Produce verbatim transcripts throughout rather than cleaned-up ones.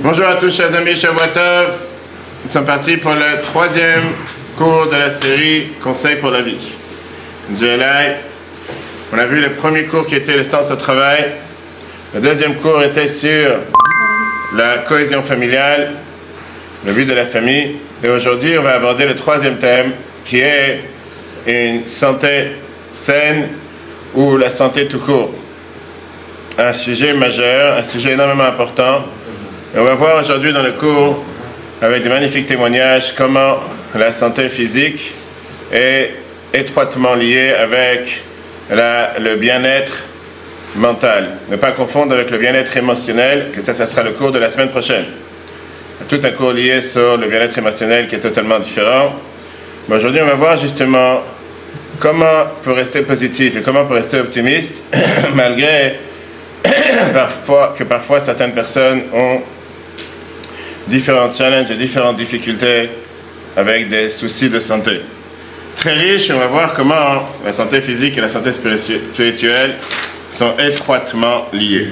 Bonjour à tous, chers amis, Shavua Tov. Nous sommes partis pour le troisième cours de la série Conseils pour la vie. Dieu on a vu le premier cours qui était le sens au travail. Le deuxième cours était sur la cohésion familiale, le but de la famille. Et aujourd'hui, on va aborder le troisième thème qui est une santé saine ou la santé tout court. Un sujet majeur, un sujet énormément important. Et on va voir aujourd'hui dans le cours, avec des magnifiques témoignages, comment la santé physique est étroitement liée avec la, le bien-être mental. Ne pas confondre avec le bien-être émotionnel, que ça, ça sera le cours de la semaine prochaine. Tout un cours lié sur le bien-être émotionnel qui est totalement différent. Mais aujourd'hui, on va voir justement comment pour rester positif et comment pour rester optimiste, malgré parfois, que parfois certaines personnes ont différents challenges et différentes difficultés avec des soucis de santé. Très riche, on va voir comment la santé physique et la santé spirituelle sont étroitement liées.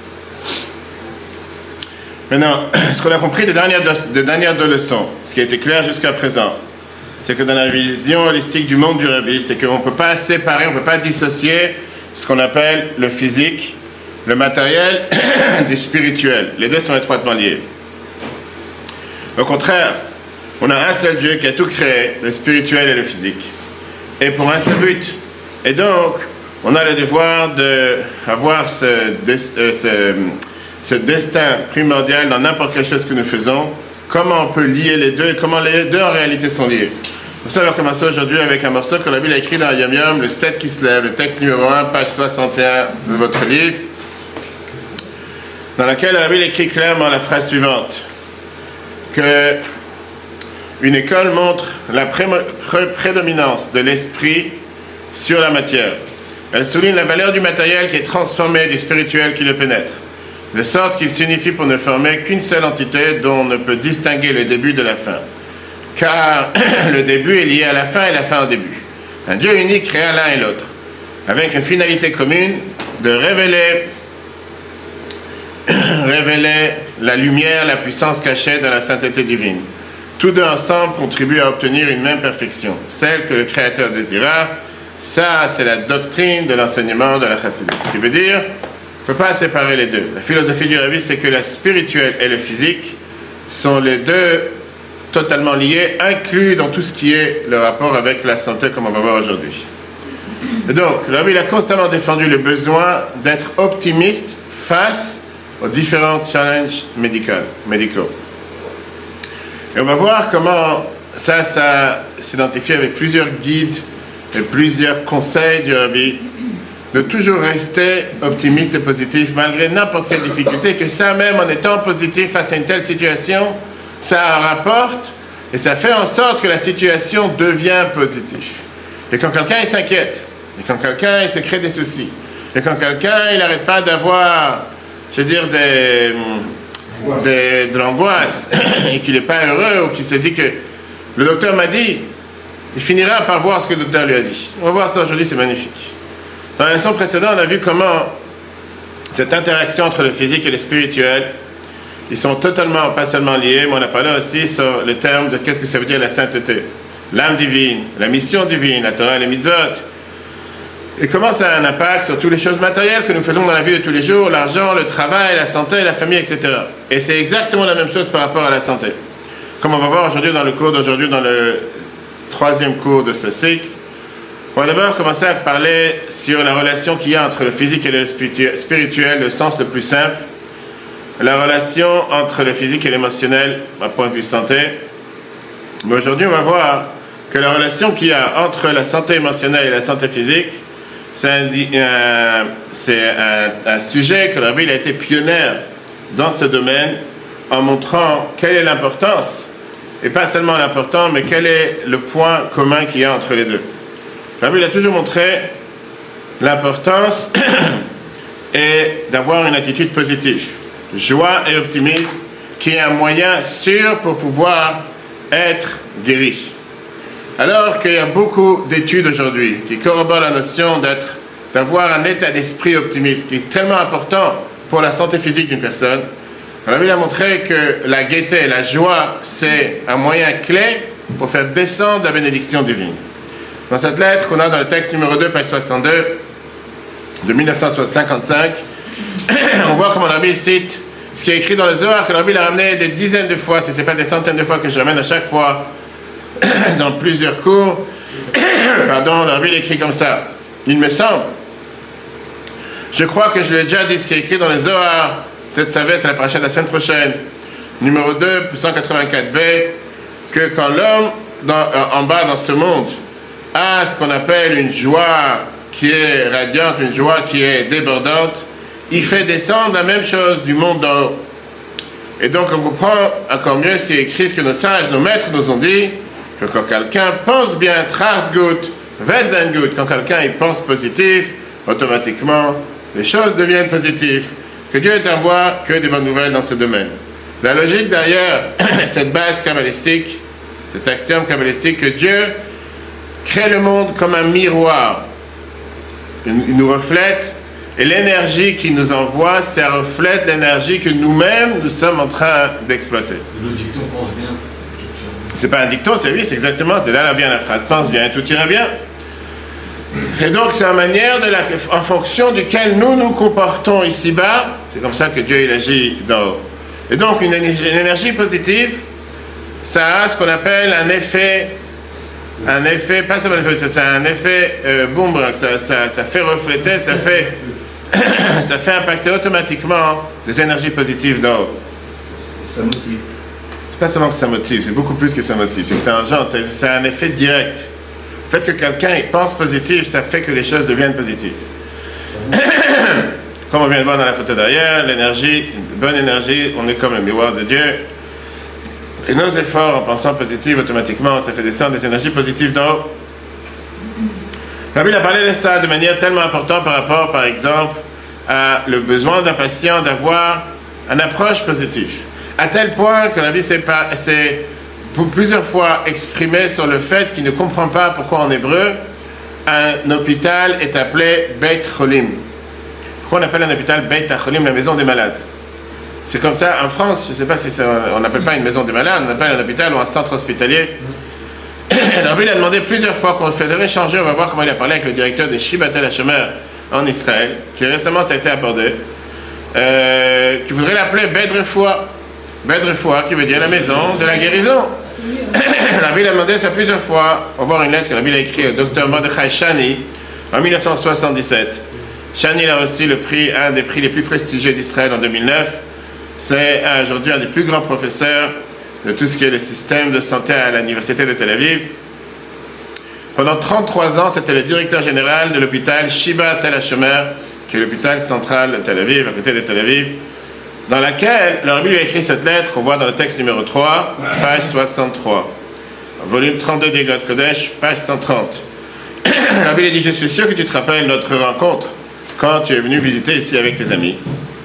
Maintenant, ce qu'on a compris des dernières, des dernières deux leçons, ce qui a été clair jusqu'à présent, c'est que dans la vision holistique du monde du Rabbi, c'est qu'on ne peut pas séparer, on ne peut pas dissocier ce qu'on appelle le physique, le matériel du spirituel. Les deux sont étroitement liés. Au contraire, on a un seul Dieu qui a tout créé, le spirituel et le physique. Et pour un seul but. Et donc, on a le devoir d'avoir ce, ce, ce destin primordial dans n'importe quelle chose que nous faisons. Comment on peut lier les deux et comment les deux en réalité sont liés. Pour ça, on va commencer aujourd'hui avec un morceau que la Bible a écrit dans Yom Yom, le sept qui se lève, le texte numéro un, page soixante et un de votre livre, dans laquelle la Bible écrit clairement la phrase suivante, que une école montre la pré- pré- prédominance de l'esprit sur la matière. Elle souligne la valeur du matériel qui est transformé du spirituel qui le pénètre, de sorte qu'il s'unifie pour ne former qu'une seule entité dont on ne peut distinguer le début de la fin. Car le début est lié à la fin et la fin au début. Un Dieu unique créa l'un et l'autre, avec une finalité commune de révéler révéler la lumière, la puissance cachée dans la sainteté divine. Tous deux ensemble contribuent à obtenir une même perfection, celle que le Créateur désira. Ça, c'est la doctrine de l'enseignement de la Chassidut. Ce qui veut dire, on ne peut pas séparer les deux. La philosophie du Rabbi, c'est que le spirituel et le physique sont les deux totalement liés, inclus dans tout ce qui est le rapport avec la santé, comme on va voir aujourd'hui. Et donc, le Rabbi il a constamment défendu le besoin d'être optimiste face aux différents challenges médicaux. Et on va voir comment ça, ça s'identifie avec plusieurs guides et plusieurs conseils du Rabbi, de toujours rester optimiste et positif malgré n'importe quelle difficulté, que ça même en étant positif face à une telle situation, ça rapporte et ça fait en sorte que la situation devient positive. Et quand quelqu'un il s'inquiète, et quand quelqu'un il se crée des soucis, et quand quelqu'un il n'arrête pas d'avoir, je veux dire, des, des, de l'angoisse, et qu'il n'est pas heureux, ou qu'il se dit que le docteur m'a dit, il finira par voir ce que le docteur lui a dit. On va voir ça aujourd'hui, c'est magnifique. Dans la leçon précédente, on a vu comment cette interaction entre le physique et le spirituel, ils sont totalement, pas seulement liés, mais on a parlé aussi sur le terme de qu'est-ce que ça veut dire la sainteté, l'âme divine, la mission divine, la Torah et les mitzvot, et comment ça a un impact sur toutes les choses matérielles que nous faisons dans la vie de tous les jours, l'argent, le travail, la santé, la famille, et cetera. Et c'est exactement la même chose par rapport à la santé. Comme on va voir aujourd'hui dans le cours d'aujourd'hui, dans le troisième cours de ce cycle, on va d'abord commencer à parler sur la relation qu'il y a entre le physique et le spirituel, le sens le plus simple, la relation entre le physique et l'émotionnel, d'un point de vue santé. Mais aujourd'hui, on va voir que la relation qu'il y a entre la santé émotionnelle et la santé physique, c'est un, un, c'est un, un sujet que le Rabbi a été pionnier dans ce domaine en montrant quelle est l'importance, et pas seulement l'important, mais quel est le point commun qu'il y a entre les deux. Le Rabbi a toujours montré l'importance et d'avoir une attitude positive, joie et optimisme, qui est un moyen sûr pour pouvoir être guéri. Alors qu'il y a beaucoup d'études aujourd'hui qui corroborent la notion d'être, d'avoir un état d'esprit optimiste qui est tellement important pour la santé physique d'une personne, On a vu, il a montré que la gaieté, la joie, c'est un moyen clé pour faire descendre la bénédiction divine. Dans cette lettre qu'on a dans le texte numéro deux, page soixante-deux, de mille neuf cent cinquante-cinq, on voit comment Rabbi cite ce qui est écrit dans le Zohar, que Rabbi l'a ramené des dizaines de fois, si ce n'est pas des centaines de fois que je ramène à chaque fois, dans plusieurs cours. Pardon, Rabbi l'écrit comme ça. Il me semble, je crois que je l'ai déjà dit, ce qui est écrit dans le Zohar, peut-être savez, c'est la paracha de la semaine prochaine, numéro deux, cent quatre-vingt-quatre b, que quand l'homme dans, euh, en bas dans ce monde a ce qu'on appelle une joie qui est radiante, une joie qui est débordante, il fait descendre la même chose du monde d'en haut. Et donc on comprend encore mieux ce qui est écrit, ce que nos sages, nos maîtres nous ont dit, que quand quelqu'un pense bien, tracht gut, wird sein gut, quand quelqu'un il pense positif, automatiquement les choses deviennent positives, que Dieu ne t'envoie que des bonnes nouvelles dans ce domaine. La logique derrière cette base kabbalistique, cet axiome kabbalistique, que Dieu crée le monde comme un miroir. Il nous reflète, et l'énergie qu'il nous envoie, ça reflète l'énergie que nous-mêmes, nous sommes en train d'exploiter. Le dicton pense bien. C'est pas un dicton, c'est oui, c'est exactement, c'est là, là vient la phrase, pense bien, tout ira bien. Et donc, c'est une manière de la, en fonction duquel nous nous comportons ici-bas, c'est comme ça que Dieu il agit d'en haut. Et donc, une énergie, une énergie positive, ça a ce qu'on appelle un effet, un effet, pas seulement un effet, c'est un effet euh, boomerang, ça, ça, ça fait refléter, ça fait, ça fait impacter automatiquement des énergies positives d'en haut. Ça motive. C'est pas seulement que ça motive, c'est beaucoup plus que ça motive, c'est que ça engendre, c'est, c'est un effet direct. Le fait que quelqu'un pense positif, ça fait que les choses deviennent positives. Comme on vient de voir dans la photo derrière, l'énergie, une bonne énergie, on est comme le miroir de Dieu. Et nos efforts en pensant positif, automatiquement, ça fait descendre des énergies positives d'en haut. La Bible a parlé de ça de manière tellement importante par rapport, par exemple, à le besoin d'un patient d'avoir une approche positive. À tel point que la Bible s'est pour plusieurs fois exprimé sur le fait qu'il ne comprend pas pourquoi en hébreu un hôpital est appelé Beit Cholim. Pourquoi on appelle un hôpital Beit Cholim, la maison des malades? C'est comme ça en France, je ne sais pas si ça, on n'appelle pas une maison des malades, on appelle un hôpital ou un centre hospitalier. Alors il a demandé plusieurs fois qu'on le fait changer, on va voir comment il a parlé avec le directeur de Shibat El Hashomer en Israël, qui récemment ça a été abordé, euh, qui voudrait l'appeler Beit Refoua. Beit Refoua, qui veut dire la maison de la guérison. La Bible a demandé ça plusieurs fois. On va voir une lettre que la Bible a écrite au docteur Mordechai Shani en mille neuf cent soixante-dix-sept. Shani a reçu le prix, un des prix les plus prestigieux d'Israël en deux mille neuf. C'est aujourd'hui un des plus grands professeurs de tout ce qui est le système de santé à l'université de Tel Aviv. Pendant trente-trois ans, c'était le directeur général de l'hôpital Shibat El Hashomer, qui est l'hôpital central de Tel Aviv, à côté de Tel Aviv, dans laquelle le Rabbi lui a écrit cette lettre qu'on voit dans le texte numéro trois, page soixante-trois. Volume trente-deux des God Kodesh, page cent trente. Le Rabbi lui a dit, je suis sûr que tu te rappelles notre rencontre quand tu es venu visiter ici avec tes amis.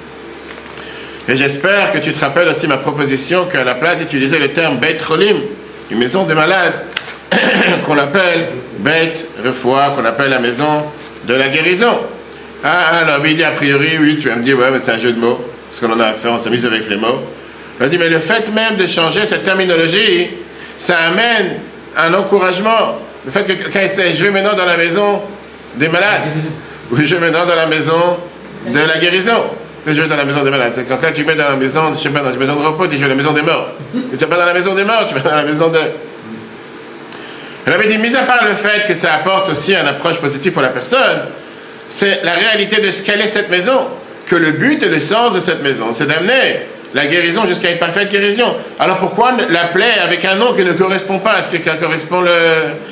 Et j'espère que tu te rappelles aussi ma proposition qu'à la place d'utiliser le terme Beit Cholim, une maison des malades, qu'on appelle Beit Refoua, qu'on appelle la maison de la guérison. Ah, alors il dit a priori, oui, tu vas me dire, ouais, mais c'est un jeu de mots, parce qu'on en a affaire, on s'amuse avec les mots. Il a dit, mais le fait même de changer cette terminologie, ça amène un encouragement. Le fait que quelqu'un essaie, je vais maintenant dans la maison des malades, ou je vais maintenant dans la maison de la guérison. Tu sais, je vais dans la maison des malades. C'est quand tu mets dans la maison, je sais pas, dans une maison de repos, tu vas dans la maison des morts. Tu vas pas dans la maison des morts, tu vas dans la maison de... Elle avait dit, mis à part le fait que ça apporte aussi une approche positive pour la personne, c'est la réalité de ce qu'elle est cette maison, que le but et le sens de cette maison, c'est d'amener la guérison jusqu'à une parfaite guérison. Alors pourquoi l'appeler avec un nom qui ne correspond pas à ce qui correspond le...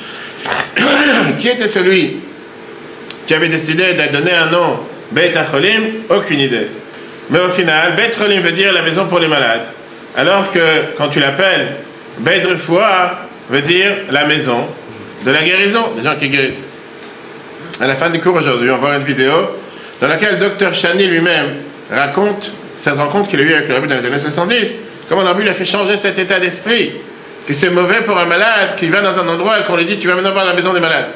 Qui était celui qui avait décidé de donner un nom Beit Cholim? Aucune idée. Mais au final, Beit Cholim veut dire la maison pour les malades. Alors que quand tu l'appelles Beit Refoua, veut dire la maison de la guérison, des gens qui guérissent. À la fin du cours aujourd'hui, on va voir une vidéo dans laquelle le docteur Shani lui-même raconte cette rencontre qu'il a eue avec le Rabbi dans les années soixante-dix, comment le Rabbi lui a fait changer cet état d'esprit, que c'est mauvais pour un malade qui va dans un endroit et qu'on lui dit tu vas maintenant voir la maison des malades.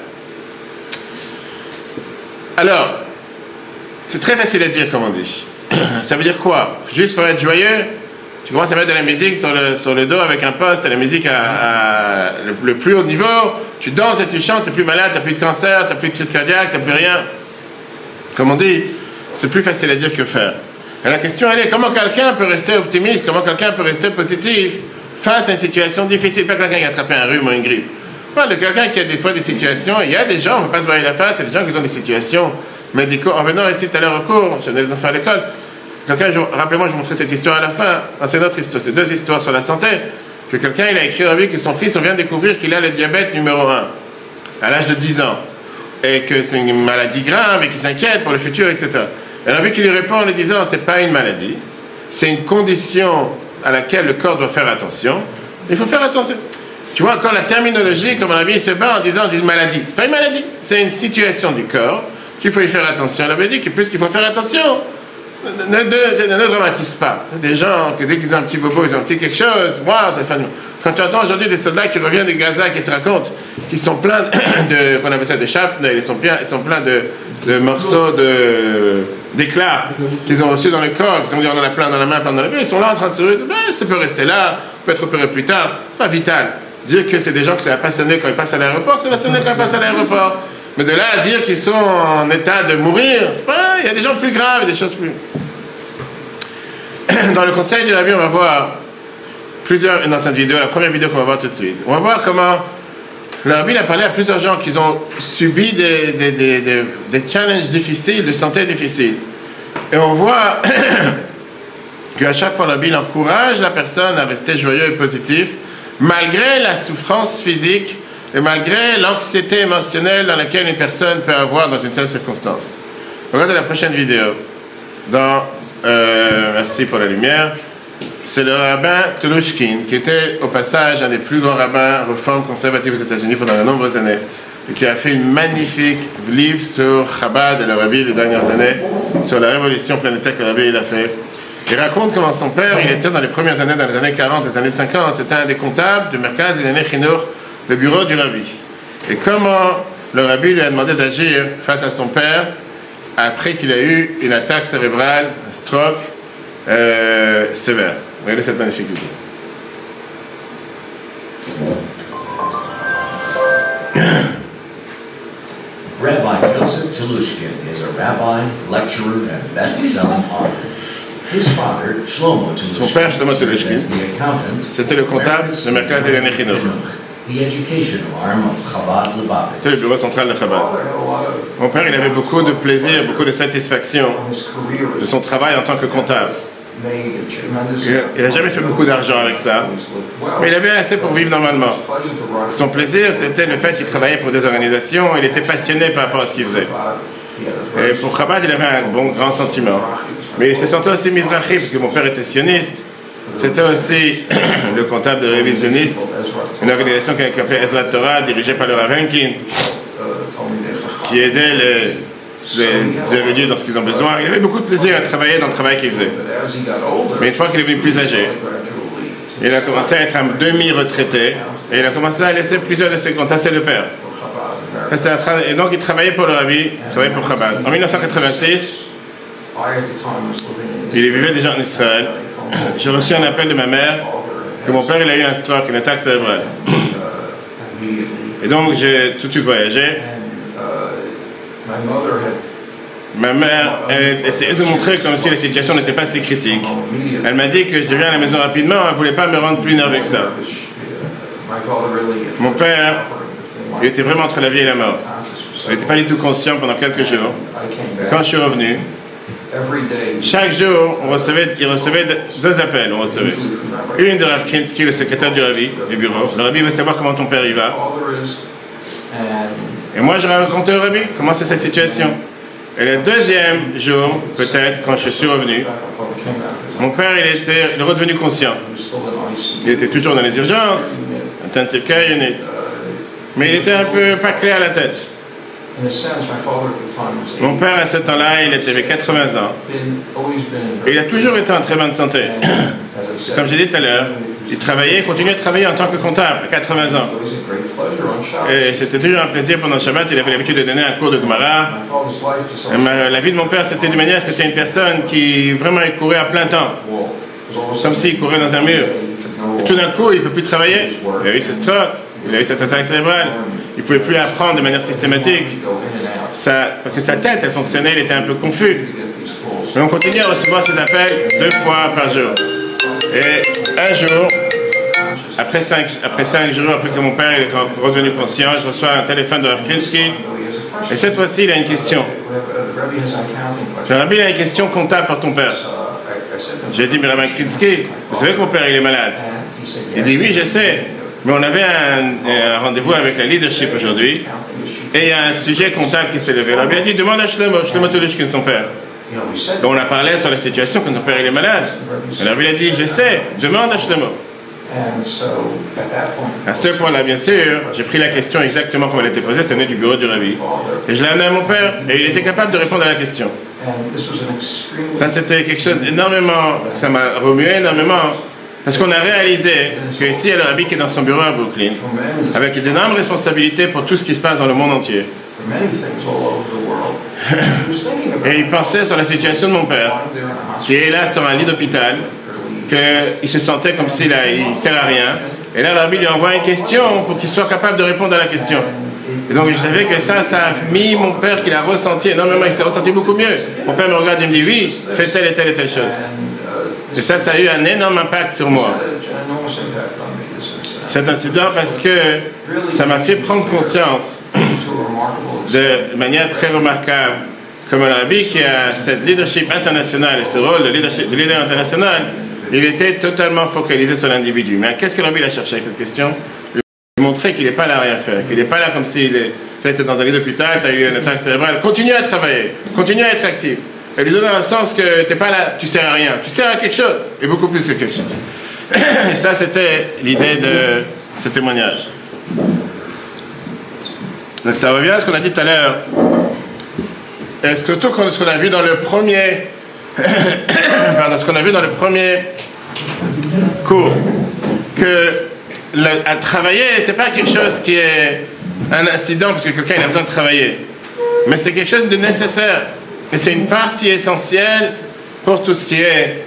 Alors, c'est très facile à dire comme on dit. Ça veut dire quoi? Juste pour être joyeux? Tu commences à mettre de la musique sur le, sur le dos avec un poste, la musique à, à le, le plus haut niveau, tu danses et tu chantes, tu n'es plus malade, tu n'as plus de cancer, tu n'as plus de crise cardiaque, tu n'as plus rien. Comme on dit, c'est plus facile à dire que faire. Et la question, elle est, comment quelqu'un peut rester optimiste, comment quelqu'un peut rester positif face à une situation difficile? Pas quelqu'un qui a attrapé un rhume ou une grippe. Pas de quelqu'un qui a des fois des situations, il y a des gens, on ne peut pas se voir la face, il y a des gens qui ont des situations médicaux. En venant ici tout à l'heure au cours, je venais les enfants à l'école, quelqu'un, rappelez-moi, je vous montrais cette histoire à la fin, c'est notre histoire, c'est deux histoires sur la santé, que quelqu'un, il a écrit dans la vie que son fils, on vient de découvrir qu'il a le diabète numéro un, à l'âge de dix ans, et que c'est une maladie grave et qu'il s'inquiète pour le futur, et cetera. Et la vie qui lui répond en lui disant, c'est pas une maladie, c'est une condition à laquelle le corps doit faire attention, il faut faire attention. Tu vois encore la terminologie, comme la vie se bat en disant, on dit maladie, c'est pas une maladie, c'est une situation du corps qu'il faut y faire attention. La vie dit que puisqu'il faut faire attention, Ne, ne, ne, ne dramatise pas. Des gens, que dès qu'ils ont un petit bobo, ils ont un petit quelque chose, waouh, ça fait... Quand tu entends aujourd'hui des soldats qui reviennent de Gaza, qui te racontent qu'ils sont pleins de, qu'on appelle ça des chapes, ils sont pleins, ils sont pleins de, de morceaux de, d'éclats qu'ils ont reçus dans le corps, qu'ils ont dit on en a plein dans la main, plein dans la main, ils sont là en train de se dire, ben, ça peut rester là, peut être opéré plus tard, c'est pas vital. Dire que c'est des gens que ça va passionner quand ils passent à l'aéroport, c'est passionné quand ils passent à l'aéroport. Mais de là à dire qu'ils sont en état de mourir, c'est pas, il y a des gens plus graves, des choses plus... Dans le conseil du Rabbi, on va voir plusieurs, dans cette vidéo, la première vidéo qu'on va voir tout de suite, on va voir comment le Rabbi a parlé à plusieurs gens qui ont subi des, des, des, des, des challenges difficiles, de santé difficiles. Et on voit qu'à chaque fois, le Rabbi encourage la personne à rester joyeux et positif, malgré la souffrance physique et malgré l'anxiété émotionnelle dans laquelle une personne peut avoir dans une telle circonstance. Regardez la prochaine vidéo. Dans, euh, merci pour la lumière. C'est le rabbin Tolushkin, qui était au passage un des plus grands rabbins réformes conservatifs aux États-Unis pendant de nombreuses années, et qui a fait une magnifique livre sur Chabad et le Rabbi les dernières années, sur la révolution planétaire que le Rabbi il a fait. Il raconte comment son père, il était dans les premières années, dans les années quarante, les années cinquante, c'était un des comptables du Merkaz Ilanei Chinuch, le bureau du Rabbi. Et comment le Rabbi lui a demandé d'agir face à son père après qu'il a eu une attaque cérébrale, un stroke euh, sévère. Regardez cette magnifique vidéo. Rabbi Joseph Tolushkin is a rabbi, lecturer, and best-selling author. His father, Shlomo Son père, Shlomo Tolushkin, c'était le comptable du Merkaz Ilanei Chinuch. The educational arm of Chabad Lubavitch. C'était le bureau central de Chabad. Mon père, il avait beaucoup de plaisir, beaucoup de satisfaction de son travail en tant que comptable. Il n'a jamais fait beaucoup d'argent avec ça, mais il avait assez pour vivre normalement. Son plaisir, c'était le fait qu'il travaillait pour des organisations, il était passionné par rapport à ce qu'il faisait. Et pour Chabad, il avait un bon, grand sentiment. Mais il se sentait aussi mizrahi, parce que mon père était sioniste. C'était aussi le comptable de révisionniste, une organisation qui s'appelait Ezra Torah, dirigée par le Rav Henkin, qui aidait les, les érudits dans ce qu'ils ont besoin. Il avait beaucoup de plaisir à travailler dans le travail qu'il faisait. Mais une fois qu'il est devenu plus âgé, il a commencé à être un demi-retraité, et il a commencé à laisser plusieurs de ses comptes. Ça, c'est le père. Et donc, il travaillait pour le Rabbi, il travaillait pour Chabad. En mille neuf cent quatre-vingt-six, il vivait déjà en Israël. J'ai reçu un appel de ma mère que mon père il a eu un stroke, une attaque cérébrale. Et donc j'ai tout de suite voyagé. Ma mère, elle essayait de montrer comme si la situation n'était pas si critique. Elle m'a dit que je deviens à la maison rapidement, elle ne voulait pas me rendre plus nerveux que ça. Mon père, il était vraiment entre la vie et la mort. Il n'était pas du tout conscient pendant quelques jours. Quand je suis revenu, chaque jour, on recevait, il recevait deux appels. On recevait une de Rav Krinsky, le secrétaire du Rabbi, du bureau. Le Rabbi veut savoir comment ton père y va. Et moi, je racontais au Rabbi comment c'est cette situation. Et le deuxième jour, peut-être, quand je suis revenu, mon père, il était il est redevenu conscient. Il était toujours dans les urgences, intensive care unit, mais il était un peu pas clair à la tête. Mon père, à ce temps-là, il avait quatre-vingts ans. Et il a toujours été en très bonne santé. Comme j'ai dit tout à l'heure, il travaillait, il continuait de travailler en tant que comptable, à quatre-vingts ans. Et c'était toujours un plaisir pendant le Shabbat. Il avait l'habitude de donner un cours de Gemara. La vie de mon père, c'était d'une manière, c'était une personne qui vraiment il courait à plein temps. comme s'il courait dans un mur. Et tout d'un coup, il ne peut plus travailler. Il a eu ce stroke, il a eu cette attaque cérébrale. Il ne pouvait plus apprendre de manière systématique. Ça, parce que sa tête, elle fonctionnait, il était un peu confus. Mais on continue à recevoir ces appels deux fois par jour. Et un jour, après cinq, après cinq jours, après que mon père il est revenu conscient, je reçois un téléphone de Rav Krinsky. Et cette fois-ci, il a une question. Le rabbi il a une question comptable pour ton père. J'ai dit, mais Rav Krinsky, vous savez que mon père il est malade? Il dit, oui, je sais. Mais on avait un, un rendez-vous avec la leadership aujourd'hui. Et il y a un sujet comptable qui s'est levé. Le rabbi a dit, demande à Shlomo, Shlomo Tolushkin, son père. Donc on a parlé sur la situation quand ton père il est malade. Et le rabbi a dit, je sais, demande à Shlomo. À ce point-là, bien sûr, j'ai pris la question exactement comme elle était posée, ça venait du bureau du rabbi. Et je l'ai amené à mon père, et il était capable de répondre à la question. Ça, c'était quelque chose énormément, ça m'a remué énormément, parce qu'on a réalisé que ici, il y a le rabbi qui est dans son bureau à Brooklyn, avec d'énormes responsabilités pour tout ce qui se passe dans le monde entier. Et il pensait sur la situation de mon père, qui est là sur un lit d'hôpital, qu'il se sentait comme s'il ne sert à rien. Et là, le rabbi lui envoie une question pour qu'il soit capable de répondre à la question. Et donc, je savais que ça, ça a mis mon père, qu'il a ressenti énormément, il s'est ressenti beaucoup mieux. Mon père me regarde et me dit, oui, fais telle et telle et telle chose. Et ça, ça a eu un énorme impact sur moi. Cet incident, parce que ça m'a fait prendre conscience de manière très remarquable, comme un rabbi qui a cette leadership internationale et ce rôle de, leadership, de leader international, il était totalement focalisé sur l'individu. Mais qu'est-ce que le rabbi a cherché avec cette question? Lui montrer qu'il n'est pas là à rien faire, qu'il n'est pas là comme s'il était dans un lit d'hôpital, tu as eu une attaque cérébrale. Continue à travailler, continue à être actif. Ça lui donne un sens que tu n'es pas là, tu ne sers à rien, tu sers à quelque chose, et beaucoup plus que quelque chose. Et ça, c'était l'idée de ce témoignage. Donc ça revient à ce qu'on a dit tout à l'heure. Est-ce que tout ce qu'on a vu dans le premier, pardon, ce qu'on a vu dans le premier cours, que le, à travailler, c'est pas quelque chose qui est un incident parce que quelqu'un il a besoin de travailler, mais c'est quelque chose de nécessaire et c'est une partie essentielle pour tout ce qui est,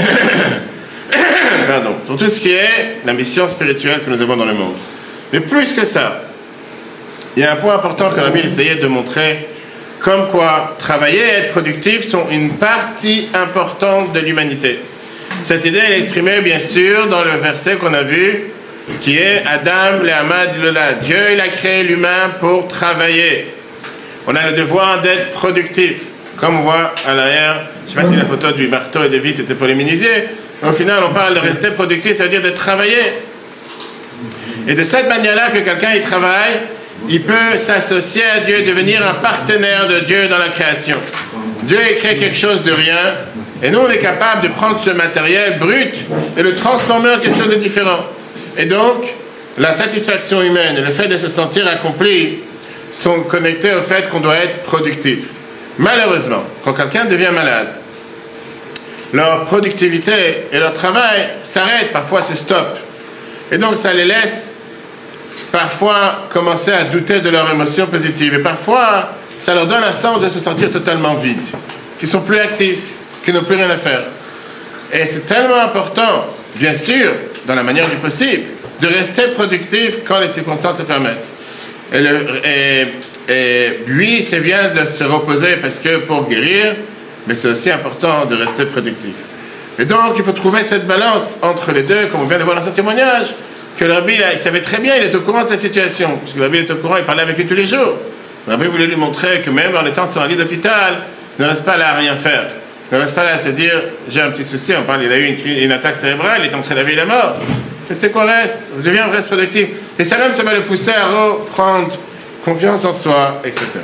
pardon, pour tout ce qui est la mission spirituelle que nous avons dans le monde. Mais plus que ça, il y a un point important que la Bible essayait de montrer. Comme quoi, travailler et être productif sont une partie importante de l'humanité. Cette idée est exprimée, bien sûr, dans le verset qu'on a vu, qui est Adam le'amad lola. Dieu, il a créé l'humain pour travailler. On a le devoir d'être productif. Comme on voit à l'arrière, je ne sais pas si la photo du marteau et de vis c'était pour les menuisiers, mais au final, on parle de rester productif, ça veut dire de travailler. Et de cette manière-là que quelqu'un il travaille, il peut s'associer à Dieu, devenir un partenaire de Dieu dans la création. Dieu a créé quelque chose de rien, et nous on est capable de prendre ce matériel brut et le transformer en quelque chose de différent. Et donc, la satisfaction humaine et le fait de se sentir accompli sont connectés au fait qu'on doit être productif. Malheureusement, quand quelqu'un devient malade, leur productivité et leur travail s'arrêtent, parfois se stoppent. Et donc ça les laisse parfois commencer à douter de leurs émotions positives. Et parfois, ça leur donne un sens de se sentir totalement vides, qu'ils sont plus actifs, qu'ils n'ont plus rien à faire. Et c'est tellement important, bien sûr, dans la manière du possible, de rester productif quand les circonstances le permettent. Et, le, et, et oui, c'est bien de se reposer parce que pour guérir, mais c'est aussi important de rester productif. Et donc, il faut trouver cette balance entre les deux, comme on vient de voir dans ce témoignage, que le rabbi, il savait très bien, il est au courant de sa situation. Parce que le rabbi est au courant, il parlait avec lui tous les jours. Le rabbi voulait lui montrer que même en étant sur un lit d'hôpital, ne reste pas là à rien faire. Ne reste pas là à se dire, j'ai un petit souci, on parle, il a eu une, une attaque cérébrale, il est entre la vie et la mort. Tu sais quoi, reste, deviens, reste productif. Et ça même, ça va le pousser à reprendre confiance en soi, et cetera.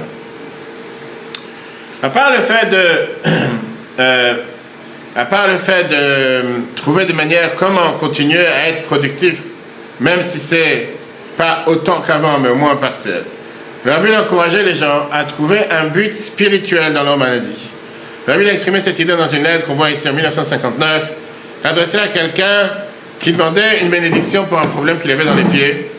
À part le fait de... euh, à part le fait de trouver des manières comment continuer à être productif, même si c'est pas autant qu'avant, mais au moins partiel. Le rabbi a encouragé les gens à trouver un but spirituel dans leur maladie. Le rabbi a exprimé cette idée dans une lettre qu'on voit ici en mille neuf cent cinquante-neuf, adressée à quelqu'un qui demandait une bénédiction pour un problème qu'il avait dans les pieds.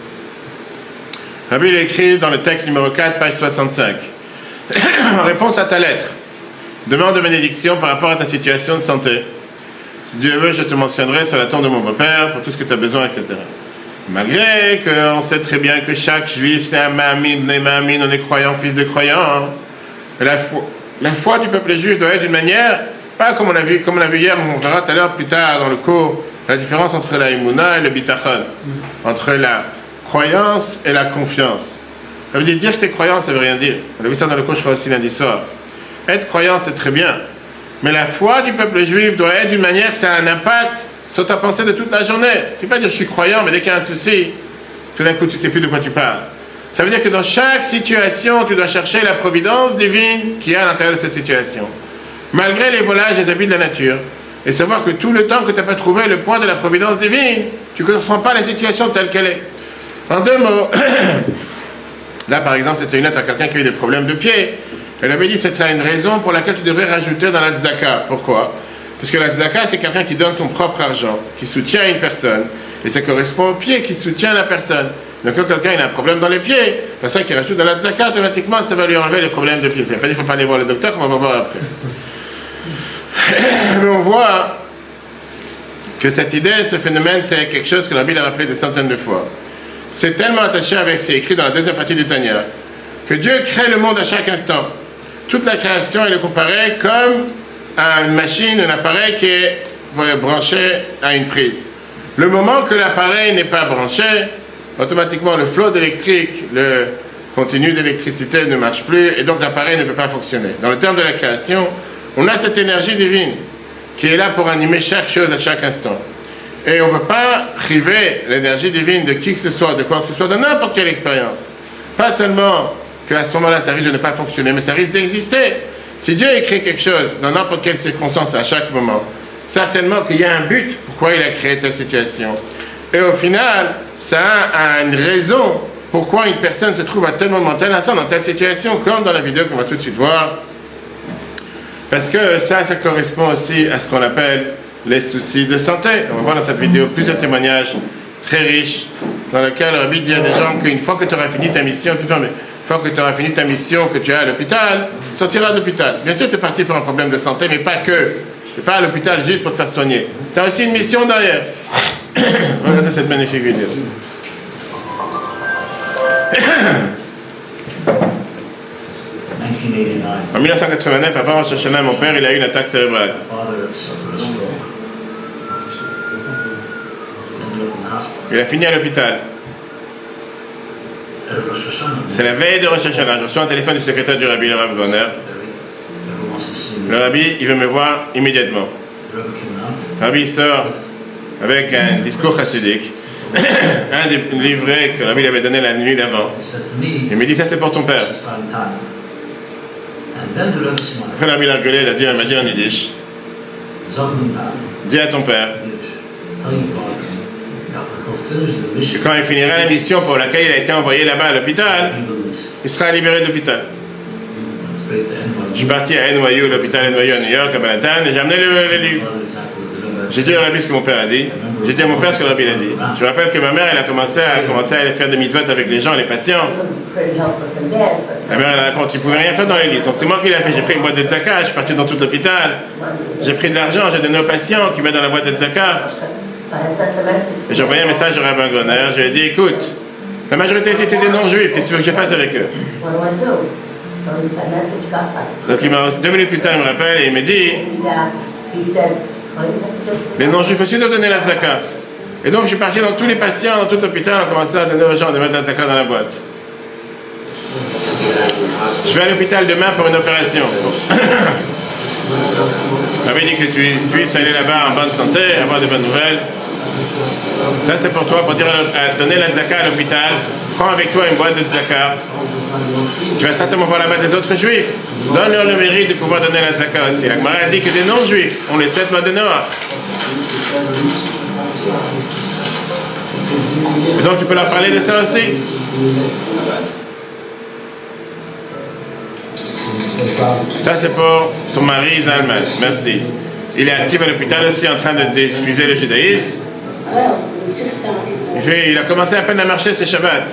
Le rabbi a écrit dans le texte numéro quatre, page soixante-cinq. En réponse à ta lettre, demande de bénédiction par rapport à ta situation de santé. Si Dieu veut, je te mentionnerai sur la tombe de mon beau-père pour tout ce que tu as besoin, et cetera. Malgré qu'on sait très bien que chaque juif, c'est un Mahamin, né Mahamin, on est croyant, fils de croyant. Hein. Et la foi, la foi du peuple juif doit être d'une manière, pas comme on l'a vu, comme on l'a vu hier, on verra tout à l'heure plus tard dans le cours, la différence entre la Emouna et le Bitachon, entre la croyance et la confiance. Ça veut dire, dire que tu es croyant, ça ne veut rien dire. On a vu ça dans le cours, je crois aussi lundi soir. Être croyant, c'est très bien. Mais la foi du peuple juif doit être d'une manière que ça a un impact sur ta pensée de toute la journée. Je ne veux pas dire que je suis croyant, mais dès qu'il y a un souci, tout d'un coup, tu ne sais plus de quoi tu parles. Ça veut dire que dans chaque situation, tu dois chercher la providence divine qui est à l'intérieur de cette situation. Malgré les volages et les habits de la nature. Et savoir que tout le temps que tu n'as pas trouvé le point de la providence divine, tu ne comprends pas la situation telle qu'elle est. En deux mots, là par exemple, c'était une lettre à quelqu'un qui a eu des problèmes de pied. Elle avait dit que c'est une raison pour laquelle tu devrais rajouter dans la tzedaka. Pourquoi? Parce que la tzedaka, c'est quelqu'un qui donne son propre argent, qui soutient une personne. Et ça correspond au pied qui soutient la personne. Donc quand quelqu'un il a un problème dans les pieds, la personne qui rajoute dans la tzedaka, automatiquement, ça va lui enlever les problèmes de pied. Ça ne veut pas dire qu'il ne faut pas aller voir le docteur, comme on va voir après. Mais on voit que cette idée, ce phénomène, c'est quelque chose que la Bible a rappelé des centaines de fois. C'est tellement attaché avec ce qui est écrit dans la deuxième partie du Tanya, que Dieu crée le monde à chaque instant. Toute la création, elle est comparée comme à une machine, un appareil qui est branché à une prise. Le moment que l'appareil n'est pas branché, automatiquement le flot d'électrique, le continu d'électricité ne marche plus et donc l'appareil ne peut pas fonctionner. Dans le terme de la création, on a cette énergie divine qui est là pour animer chaque chose à chaque instant. Et on ne peut pas priver l'énergie divine de qui que ce soit, de quoi que ce soit, de n'importe quelle expérience. Pas seulement qu'à ce moment-là, ça risque de ne pas fonctionner, mais ça risque d'exister. Si Dieu écrit quelque chose dans n'importe quelle circonstance à chaque moment, certainement qu'il y a un but pourquoi il a créé telle situation. Et au final, ça a une raison pourquoi une personne se trouve à tel moment, tel instant, dans telle situation, comme dans la vidéo qu'on va tout de suite voir. Parce que ça, ça correspond aussi à ce qu'on appelle les soucis de santé. On va voir dans cette vidéo plusieurs témoignages très riches dans lesquels Rabbi dit à des gens qu'une fois que tu auras fini ta mission, plus fermé, une fois que tu auras fini ta mission, que tu es à l'hôpital, tu sortiras de l'hôpital. Bien sûr, tu es parti pour un problème de santé, mais pas que. Tu n'es pas à l'hôpital juste pour te faire soigner. Tu as aussi une mission derrière. Regardez cette magnifique vidéo. En mille neuf cent quatre-vingt-neuf, avant Rosh Hashanah, mon père il a eu une attaque cérébrale. Il a fini à l'hôpital. C'est la veille de Rosh Hashanah. Je reçois un téléphone du secrétaire du Rabbi, le Rav Goner. Le Rabbi, il veut me voir immédiatement. Le Rabbi sort avec un discours chassidique, un des livrets que le Rabbi lui avait donné la nuit d'avant. Il me dit, ça c'est pour ton père. Après le Rabbi l'a gueulé, il a dit, il m'a dit en yiddish, dis à ton père que quand il finira la mission pour laquelle il a été envoyé là-bas à l'hôpital, il sera libéré de l'hôpital. Je suis parti à N Y U, l'hôpital N Y U à New York, à Manhattan, et j'ai amené le, le livre. J'ai dit au Rabbi ce que mon père a dit. J'ai dit à mon père ce que le Rabbi a dit. Je me rappelle que ma mère, elle a commencé à, commencé à aller faire des mitzvot avec les gens, les patients. La mère, elle raconte, il ne pouvait rien faire dans l'église. Donc c'est moi qui l'ai fait. J'ai pris une boîte de tzaka, je suis parti dans tout l'hôpital. J'ai pris de l'argent, j'ai donné aux patients qui mettent dans la boîte de tzaka. Et j'ai envoyé un message au Rabbin Goner. Je lui ai dit, écoute, la majorité ici, c'est des non-juifs. Qu'est-ce que tu veux que je fasse avec eux? Donc il m'a, deux minutes plus tard, il me rappelle et il me dit, les non-juifs aussi doivent donner la tzaka. Et donc je suis parti dans tous les patients, dans tout l'hôpital, on a commencé à donner aux gens de mettre la tzaka dans la boîte. Je vais à l'hôpital demain pour une opération. J'avais dit que tu puisses aller là-bas en bonne santé, avoir de bonnes nouvelles. Ça c'est pour toi, pour dire à, à donner la tzaka à l'hôpital. Prends avec toi une boîte de tzaka. Tu vas certainement voir là-bas des autres juifs. Donne-leur le mérite de pouvoir donner la tzaka aussi. La Gemara dit que des non-juifs ont les sept mois de Noah. Et donc tu peux leur parler de ça aussi. Ça c'est pour ton mari Zalman. Merci. Il est actif à l'hôpital aussi en train de diffuser le judaïsme. Il, fait, il a commencé à peine à marcher, c'est Shabbat.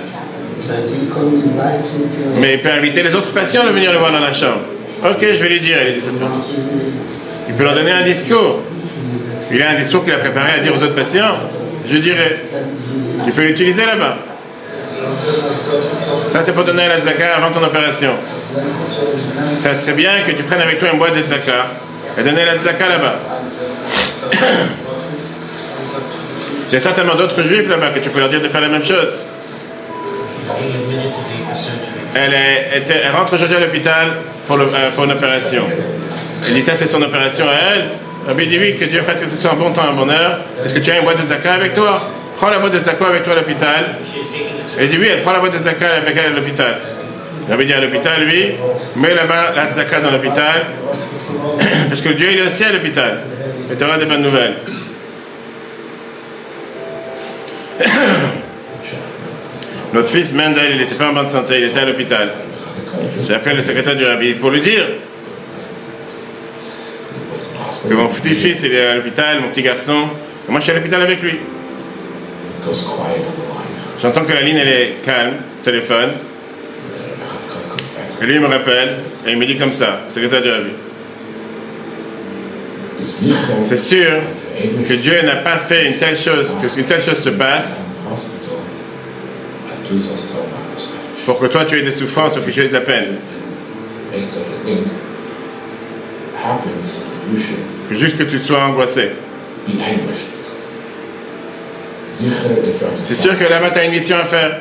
Mais il peut inviter les autres patients à venir le voir dans la chambre. Ok, je vais lui dire, il, dit, il peut leur donner un discours. Il a un discours qu'il a préparé à dire aux autres patients. Je dirais, tu peux l'utiliser là-bas. Ça, c'est pour donner la tzaka avant ton opération. Ça serait bien que tu prennes avec toi une boîte de tzaka et donner la tzaka là-bas. Il y a certainement d'autres juifs là-bas que tu peux leur dire de faire la même chose. Elle, est, était, elle rentre aujourd'hui à l'hôpital pour, le, euh, pour une opération. Elle dit ça, c'est son opération à elle. Rabbi dit oui, que Dieu fasse que ce soit un bon temps, un bon heure. Est-ce que tu as une boîte de tzaka avec toi? Prends la boîte de tzaka avec toi à l'hôpital. Elle dit oui, elle prend la boîte de tzaka avec elle à l'hôpital. Rabbi dit à l'hôpital, lui, mets là-bas la tzaka dans l'hôpital. Parce que Dieu il est aussi à l'hôpital. Et tu auras des bonnes nouvelles. Notre fils Mendel, il n'était pas en bonne santé, il était à l'hôpital. J'ai appelé le secrétaire du rabbi pour lui dire que mon petit-fils il est à l'hôpital, mon petit garçon, et moi je suis à l'hôpital avec lui. J'entends que la ligne elle est calme, téléphone, et lui il me rappelle, et il me dit comme ça, secrétaire du rabbi. C'est sûr que Dieu n'a pas fait une telle chose, que une telle chose se passe pour que toi tu aies des souffrances ou que tu aies de la peine. Que juste que tu sois angoissé. C'est sûr que là-bas tu as une mission à faire.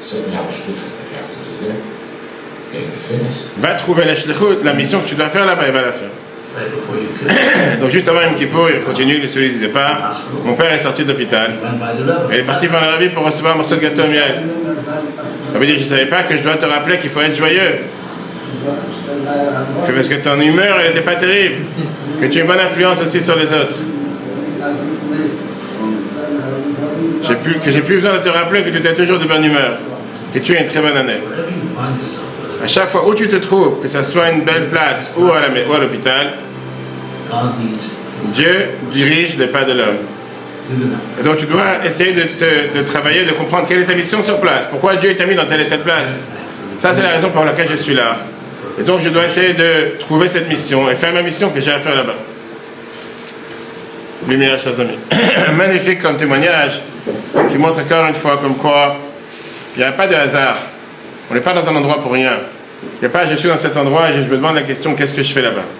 Va trouver la shlichut, la mission que tu dois faire là-bas, et va la faire. Donc juste avant Yom Kippour, il continue, celui disait pas. Mon père est sorti de l'hôpital. Il est parti par le rabbi pour recevoir un morceau de gâteau au miel. Le rabbi dit, je ne savais pas que je dois te rappeler qu'il faut être joyeux. C'est parce que ton humeur, elle n'était pas terrible. Que tu as une bonne influence aussi sur les autres. J'ai plus, que j'ai plus besoin de te rappeler que tu es toujours de bonne humeur. Que tu as une très bonne année. À chaque fois où tu te trouves, que ce soit une belle place ou à, la, ou à l'hôpital, Dieu dirige les pas de l'homme. Et donc tu dois essayer de, te, de travailler, de comprendre quelle est ta mission sur place. Pourquoi Dieu t'a mis dans telle et telle place. Ça c'est la raison pour laquelle je suis là. Et donc je dois essayer de trouver cette mission et faire ma mission que j'ai à faire là-bas. Lumière, chers amis. Magnifique comme témoignage qui montre encore une fois comme quoi il n'y a pas de hasard. On n'est pas dans un endroit pour rien. Il n'y a pas je suis dans cet endroit et je me demande la question qu'est-ce que je fais là-bas.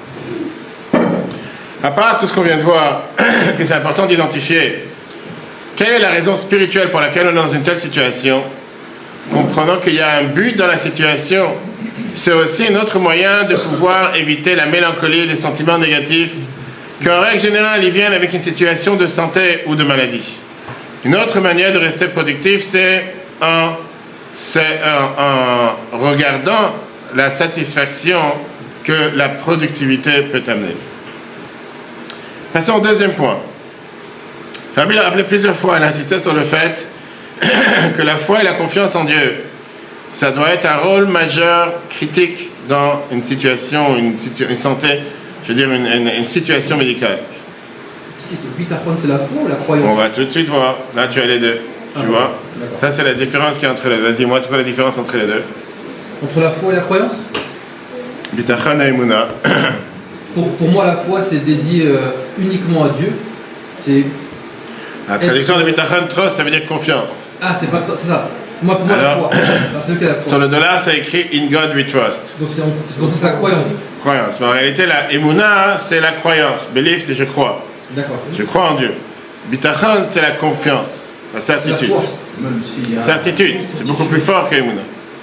À part tout ce qu'on vient de voir, que c'est important d'identifier quelle est la raison spirituelle pour laquelle on est dans une telle situation, comprenant qu'il y a un but dans la situation, c'est aussi un autre moyen de pouvoir éviter la mélancolie et des sentiments négatifs qu'en règle générale ils viennent avec une situation de santé ou de maladie. Une autre manière de rester productif, c'est en, c'est en, en regardant la satisfaction que la productivité peut amener. Passons au deuxième point. Rabbi l'a rappelé plusieurs fois, elle insistait sur le fait que la foi et la confiance en Dieu, ça doit être un rôle majeur, critique dans une situation, une, situ- une santé, je veux dire une, une, une situation médicale. C'est la foi ou la croyance? On va tout de suite voir. Là, tu as les deux. Ah, tu bon, vois d'accord. Ça, c'est la différence qu'il y a entre les deux. Vas-y, moi, c'est quoi la différence entre les deux? Entre la foi et la croyance? Bitachon et Emouna. Pour, pour moi, la foi, c'est dédié euh, uniquement à Dieu. C'est... La traduction de Bitachon, trust, ça veut dire confiance. Ah, c'est pas c'est ça. Moi, pour moi, Alors, la foi. Alors, c'est lequel, la foi? Sur le dollar, c'est écrit In God we trust. Donc, c'est, c'est, donc, c'est la croyance. Croyance. Mais en réalité, la Emouna, c'est la croyance. Belief, c'est je crois. D'accord. Je crois en Dieu. Bitachon, c'est la confiance, la certitude. La foi. Même s'il y a... Certitude, c'est beaucoup plus fort que Emouna.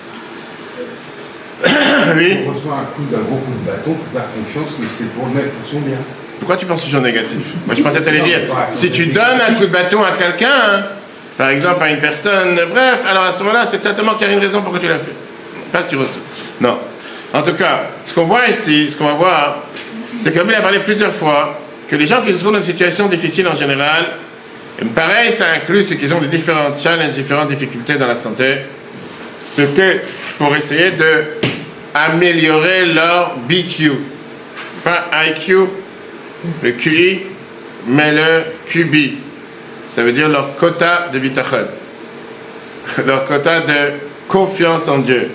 Oui. On reçoit un coup d'un gros coup de bâton, il faut faire confiance que c'est pour le mettre pour son bien. Pourquoi tu penses toujours négatif? Moi je pensais que tu allais dire, si tu donnes un coup de bâton à quelqu'un, hein, par exemple à une personne, bref, alors à ce moment-là, c'est certainement qu'il y a une raison pour que tu l'as fait. Pas que tu reçois. Non. En tout cas, ce qu'on voit ici, ce qu'on va voir, c'est que comme il a parlé plusieurs fois, que les gens qui se trouvent dans une situation difficile en général, et pareil, ça inclut ceux qui ont des différents challenges, différentes difficultés dans la santé, c'était pour essayer de améliorer leur B Q. Pas I Q, le Q I, mais le Q B. Ça veut dire leur quota de bitachon. Leur quota de confiance en Dieu.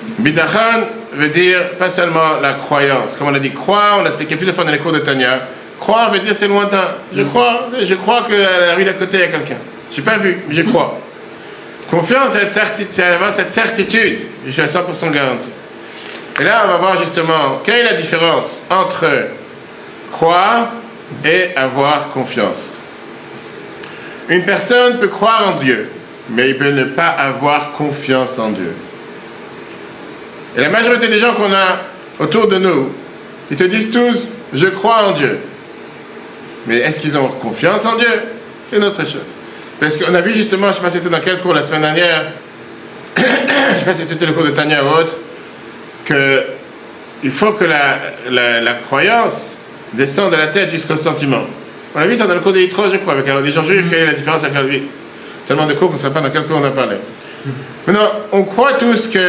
Bitachon veut dire pas seulement la croyance. Comme on a dit croire, on l'a expliqué plusieurs fois dans les cours de Tanya, Croire veut dire c'est lointain. Je crois, je crois que à la rue d'à côté il y a quelqu'un. Je n'ai pas vu, mais je crois. Confiance, c'est avoir cette certitude. Je suis à cent pour cent garanti. Et là, on va voir justement quelle est la différence entre croire et avoir confiance. Une personne peut croire en Dieu, mais il peut ne pas avoir confiance en Dieu. Et la majorité des gens qu'on a autour de nous, ils te disent tous, je crois en Dieu. Mais est-ce qu'ils ont confiance en Dieu? C'est une autre chose. Parce qu'on a vu justement, je ne sais pas si c'était dans quel cours la semaine dernière, je ne sais pas si c'était le cours de Tania ou autre, qu'il faut que la, la, la croyance descende de la tête jusqu'au sentiment. On a vu ça dans le cours des Yitro, je crois, avec les gens juifs, quelle est la différence avec lui. Tellement de cours qu'on ne sait pas dans quel cours on a parlé. Maintenant, on croit tous qu'il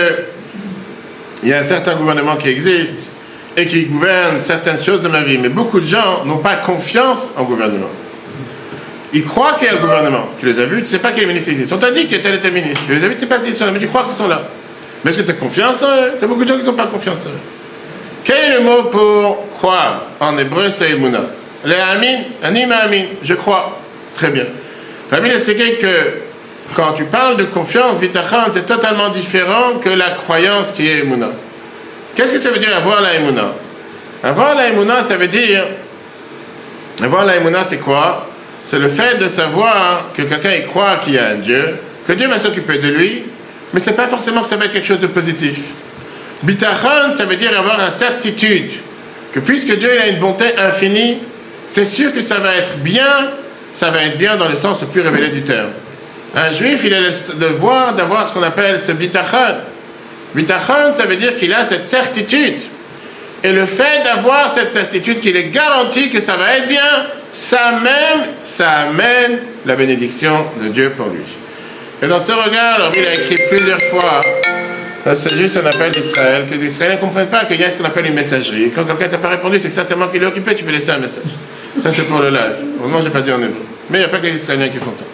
y a un certain gouvernement qui existe et qui gouverne certaines choses de ma vie, mais beaucoup de gens n'ont pas confiance en gouvernement. Ils croient qu'il y a le gouvernement. Tu les as vus, tu ne sais pas quel ministre existe. On t'a dit qu'il y a tel et tel ministre. Tu les as vus, tu ne sais pas s'ils sont là, mais tu crois qu'ils sont là. Mais est-ce que tu as confiance en eux? Tu as beaucoup de gens qui n'ont pas confiance en eux. Quel est le mot pour croire? En hébreu, c'est Emunah. Les Amin, Anim Amin, je crois. Très bien. La Bible expliquait que quand tu parles de confiance, Bitachon, c'est totalement différent que la croyance qui est Emunah. Qu'est-ce que ça veut dire avoir la Emunah? Avoir la Emunah, ça veut dire... Avoir la Emunah, c'est quoi? C'est le fait de savoir que quelqu'un y croit qu'il y a un Dieu, que Dieu va s'occuper de lui, mais ce n'est pas forcément que ça va être quelque chose de positif. Bitachon, ça veut dire avoir la certitude que puisque Dieu il a une bonté infinie, c'est sûr que ça va être bien, ça va être bien dans le sens le plus révélé du terme. Un juif, il a le devoir d'avoir ce qu'on appelle ce bitachon. Bitachon, ça veut dire qu'il a cette certitude. Et le fait d'avoir cette certitude qu'il est garanti que ça va être bien, ça amène, ça amène la bénédiction de Dieu pour lui. Et dans ce regard, alors, il a écrit plusieurs fois, c'est juste un appel d'Israël, que les Israéliens ne comprennent pas qu'il y a ce qu'on appelle une messagerie. Et quand quelqu'un t'a pas répondu, c'est que certainement qu'il est occupé, tu peux laisser un message. Ça, c'est pour le live. Vraiment, je n'ai pas dit en hébreu. Mais il n'y a pas que les Israéliens qui font ça.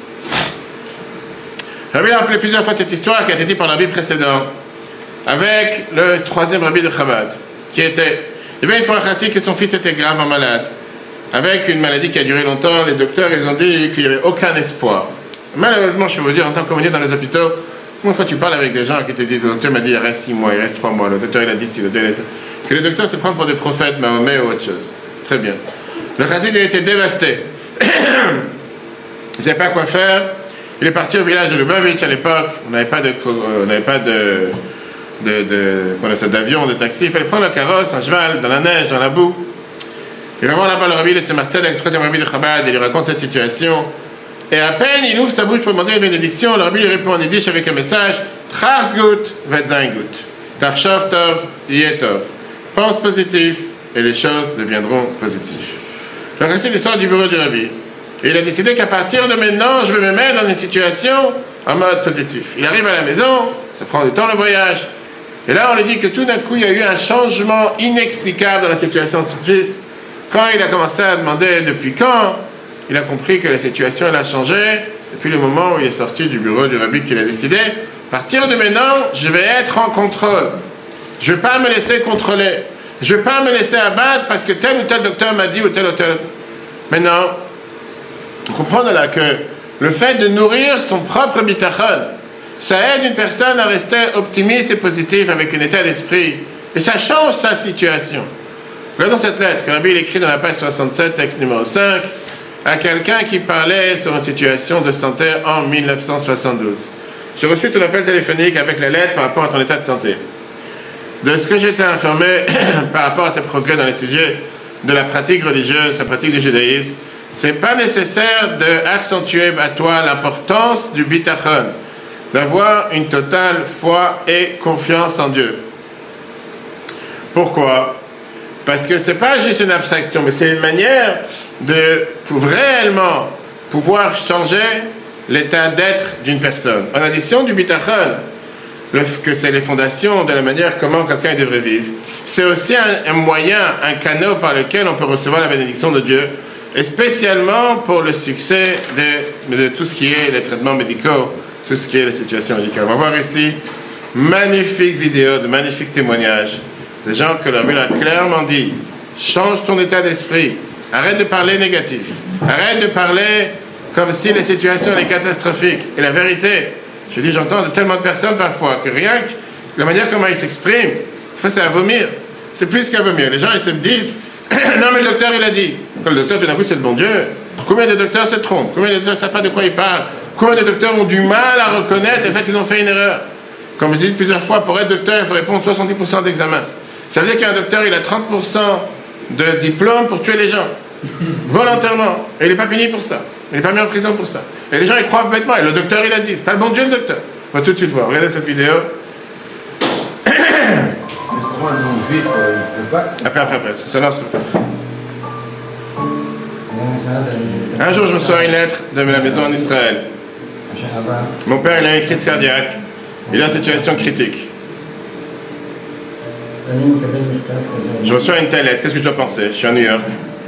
Rabbi a rappelé plusieurs fois cette histoire qui a été dite par le rabbi précédent, avec le troisième rabbi de Chabad, qui était, il y avait une fois un chassid que son fils était gravement malade, avec une maladie qui a duré longtemps. Les docteurs, ils ont dit qu'il n'y avait aucun espoir. Malheureusement, je vais vous dire, en tant qu'aumônier dans les hôpitaux, une fois tu parles avec des gens qui te disent, le docteur m'a dit il reste six mois, il reste trois mois, le docteur il a dit si, le docteur il a dit ça. Que les docteurs se prennent pour des prophètes, Mahomet ou autre chose. Très bien. Le chassid a été dévasté. Il ne savait pas quoi faire. Il est parti au village de Lubavitch à l'époque. On n'avait pas de, on n'avait pas de, de, de d'avion, de taxi. Il fallait prendre le carrosse, un cheval, dans la neige, dans la boue. Il va voir là-bas le rabbi, le Tzemar Tzedek, le troisième rabbi de Chabad, il lui raconte cette situation. Et à peine il ouvre sa bouche pour demander une bénédiction, le rabbi lui répond en yiddish avec un message: Tracht gut, vet sein gut. Tachshov tov, yeh tov. Pense positif et les choses deviendront positives. Le récit sort du bureau du rabbi. Et il a décidé qu'à partir de maintenant, je vais me mettre dans une situation en mode positif. Il arrive à la maison, ça prend du temps le voyage. Et là, on lui dit que tout d'un coup, il y a eu un changement inexplicable dans la situation de son fils. Quand il a commencé à demander depuis quand, il a compris que la situation elle a changé depuis le moment où il est sorti du bureau du rabbi qu'il a décidé. À partir de maintenant, je vais être en contrôle. Je ne vais pas me laisser contrôler. Je ne vais pas me laisser abattre parce que tel ou tel docteur m'a dit ou tel ou tel. Maintenant, on comprend là que le fait de nourrir son propre bitachon, ça aide une personne à rester optimiste et positif avec un état d'esprit. Et ça change sa situation. Regardons cette lettre que Rabbi écrit dans la page soixante-sept, texte numéro cinq, à quelqu'un qui parlait sur une situation de santé en mille neuf cent soixante-douze. J'ai reçu ton appel téléphonique avec la lettre par rapport à ton état de santé. De ce que j'étais informé par rapport à tes progrès dans les sujets de la pratique religieuse, la pratique du judaïsme, c'est pas nécessaire d'accentuer à toi l'importance du bitachon, d'avoir une totale foi et confiance en Dieu. Pourquoi? Parce que c'est pas juste une abstraction, mais c'est une manière de pour réellement pouvoir changer l'état d'être d'une personne. En addition du bitachon, le, que c'est les fondations de la manière comment quelqu'un devrait vivre, c'est aussi un, un moyen, un canal par lequel on peut recevoir la bénédiction de Dieu, et spécialement pour le succès de, de tout ce qui est les traitements médicaux, tout ce qui est la situation médicale. On va voir ici magnifique vidéo, de magnifiques témoignages, des gens que la Bible a clairement dit: change ton état d'esprit, Arrête de parler négatif. Arrête de parler comme si la situation est catastrophique. Et la vérité, je dis, j'entends de tellement de personnes parfois que rien que la manière comment ils s'expriment, enfin, c'est à vomir. C'est plus qu'à vomir. Les gens, ils se disent, non, mais le docteur, il a dit. Quand le docteur, tout d'un coup, c'est le bon Dieu. Combien de docteurs se trompent? Combien de docteurs ne savent pas de quoi ils parlent? Combien de docteurs ont du mal à reconnaître le fait qu'ils ont fait une erreur? Comme je dis plusieurs fois, pour être docteur, il faut répondre soixante-dix pour cent d'examen. Ça veut dire qu'un docteur, il a trente pour cent de diplôme pour tuer les gens. Volontairement. Et il n'est pas puni pour ça. Il n'est pas mis en prison pour ça. Et les gens, ils croient bêtement. Et le docteur, il a dit. C'est pas le bon Dieu, le docteur. On va tout de suite voir. Regardez cette vidéo. Pourquoi un non-juif, euh, il peut pas? Après, après, après. Ça lance. Un jour, je reçois une lettre de la maison en Israël. Mon père, il a une crise cardiaque. Il est en situation critique. Je reçois une telle lettre. Qu'est-ce que je dois penser? Je suis à New York.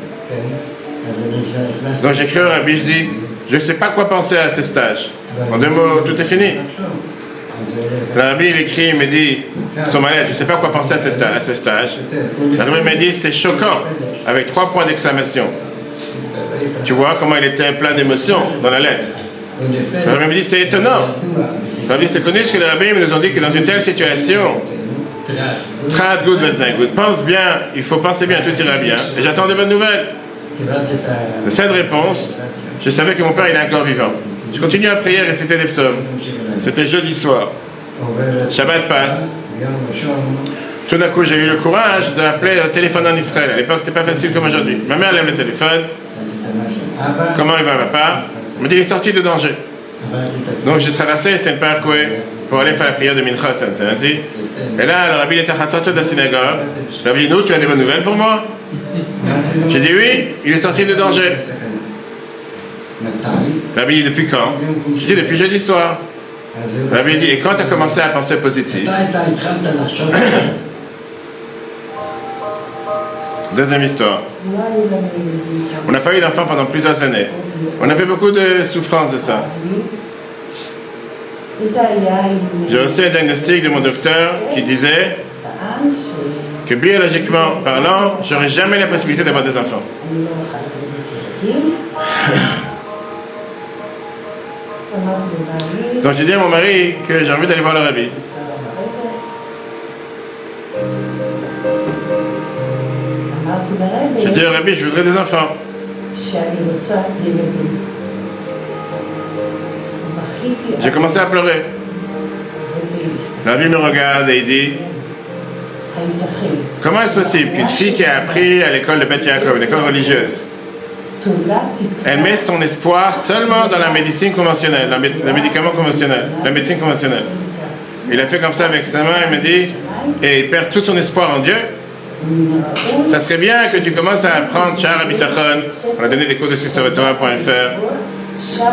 Donc j'écris au rabbi, je dis, je ne sais pas quoi penser à ce stage. En deux mots, tout est fini. Le rabbi, il écrit, il me dit, sur ma lettre, je ne sais pas quoi penser à, cette, à ce stage. Le rabbi me dit, c'est choquant, avec trois points d'exclamation. Tu vois comment il était plein d'émotions dans la lettre. Le rabbi me dit, c'est étonnant. Le rabbi, c'est connu, parce que les rabbis nous ont dit que dans une telle situation, trente gouttes, vingt-cinq gouttes, pense bien, il faut penser bien, tout ira bien. Et j'attends de bonnes nouvelles. De cette réponse, je savais que mon père il est encore vivant. Je continue à prier et réciter des psaumes. C'était jeudi soir. Shabbat passe. Tout d'un coup, j'ai eu le courage d'appeler au téléphone en Israël. À l'époque, c'était pas facile comme aujourd'hui. Ma mère aime le téléphone. Comment il va, papa? Il me dit, il est sorti de danger. Donc j'ai traversé, c'était une parkway pour aller faire la prière de Mincha à Cincinnati. Et là, le rabbi était à sortir de la synagogue. Le rabbi dit, nous, tu as des bonnes nouvelles pour moi? J'ai dit oui, il est sorti de danger. Le rabbi dit, depuis quand? J'ai dit, depuis jeudi soir. Le rabbi dit, et quand tu as commencé à penser positif? Deuxième histoire. On n'a pas eu d'enfant pendant plusieurs années. On a fait beaucoup de souffrance de ça. J'ai reçu un diagnostic de mon docteur qui disait que biologiquement parlant, j'aurais jamais la possibilité d'avoir des enfants. Donc j'ai dit à mon mari que j'ai envie d'aller voir le rabbi. J'ai dit au rabbi, je voudrais des enfants. J'ai commencé à pleurer. Le rabbi me regarde et il dit, comment est-ce possible qu'une fille qui a appris à l'école de Beth Yaakov, une école religieuse, elle met son espoir seulement dans la médecine conventionnelle, le médicament conventionnel, la médecine conventionnelle. Il a fait comme ça avec sa main, il me dit, et il perd tout son espoir en Dieu. Ça serait bien que tu commences à apprendre Sha'ar HaBitachon. On a donné des cours dessus sur Torah point F R.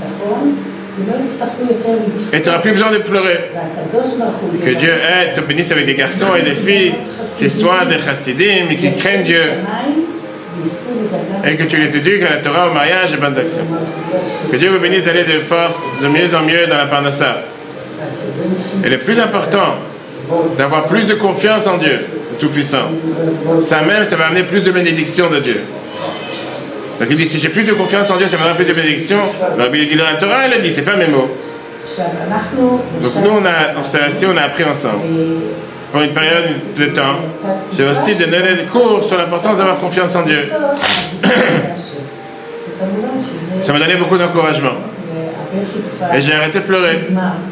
Et tu n'auras plus besoin de pleurer. Que Dieu aide, te bénisse avec des garçons et des filles qui soient des chassidim et qui craignent Dieu. Et que tu les éduques à la Torah, au mariage et bonnes actions. Que Dieu vous bénisse d'aller de force de mieux en mieux dans la Parnassa. Et le plus important, d'avoir plus de confiance en Dieu, le Tout-Puissant. Ça même, ça va amener plus de bénédictions de Dieu. Donc il dit, si j'ai plus de confiance en Dieu, ça va amener plus de bénédictions. Le rabbi lui dit, la Torah, elle a dit, c'est pas mes mots. Donc nous, on, a, on s'est assis, on a appris ensemble. Pour une période de temps. J'ai aussi donné des cours sur l'importance d'avoir confiance en Dieu. Ça m'a donné beaucoup d'encouragement. Et j'ai arrêté de pleurer.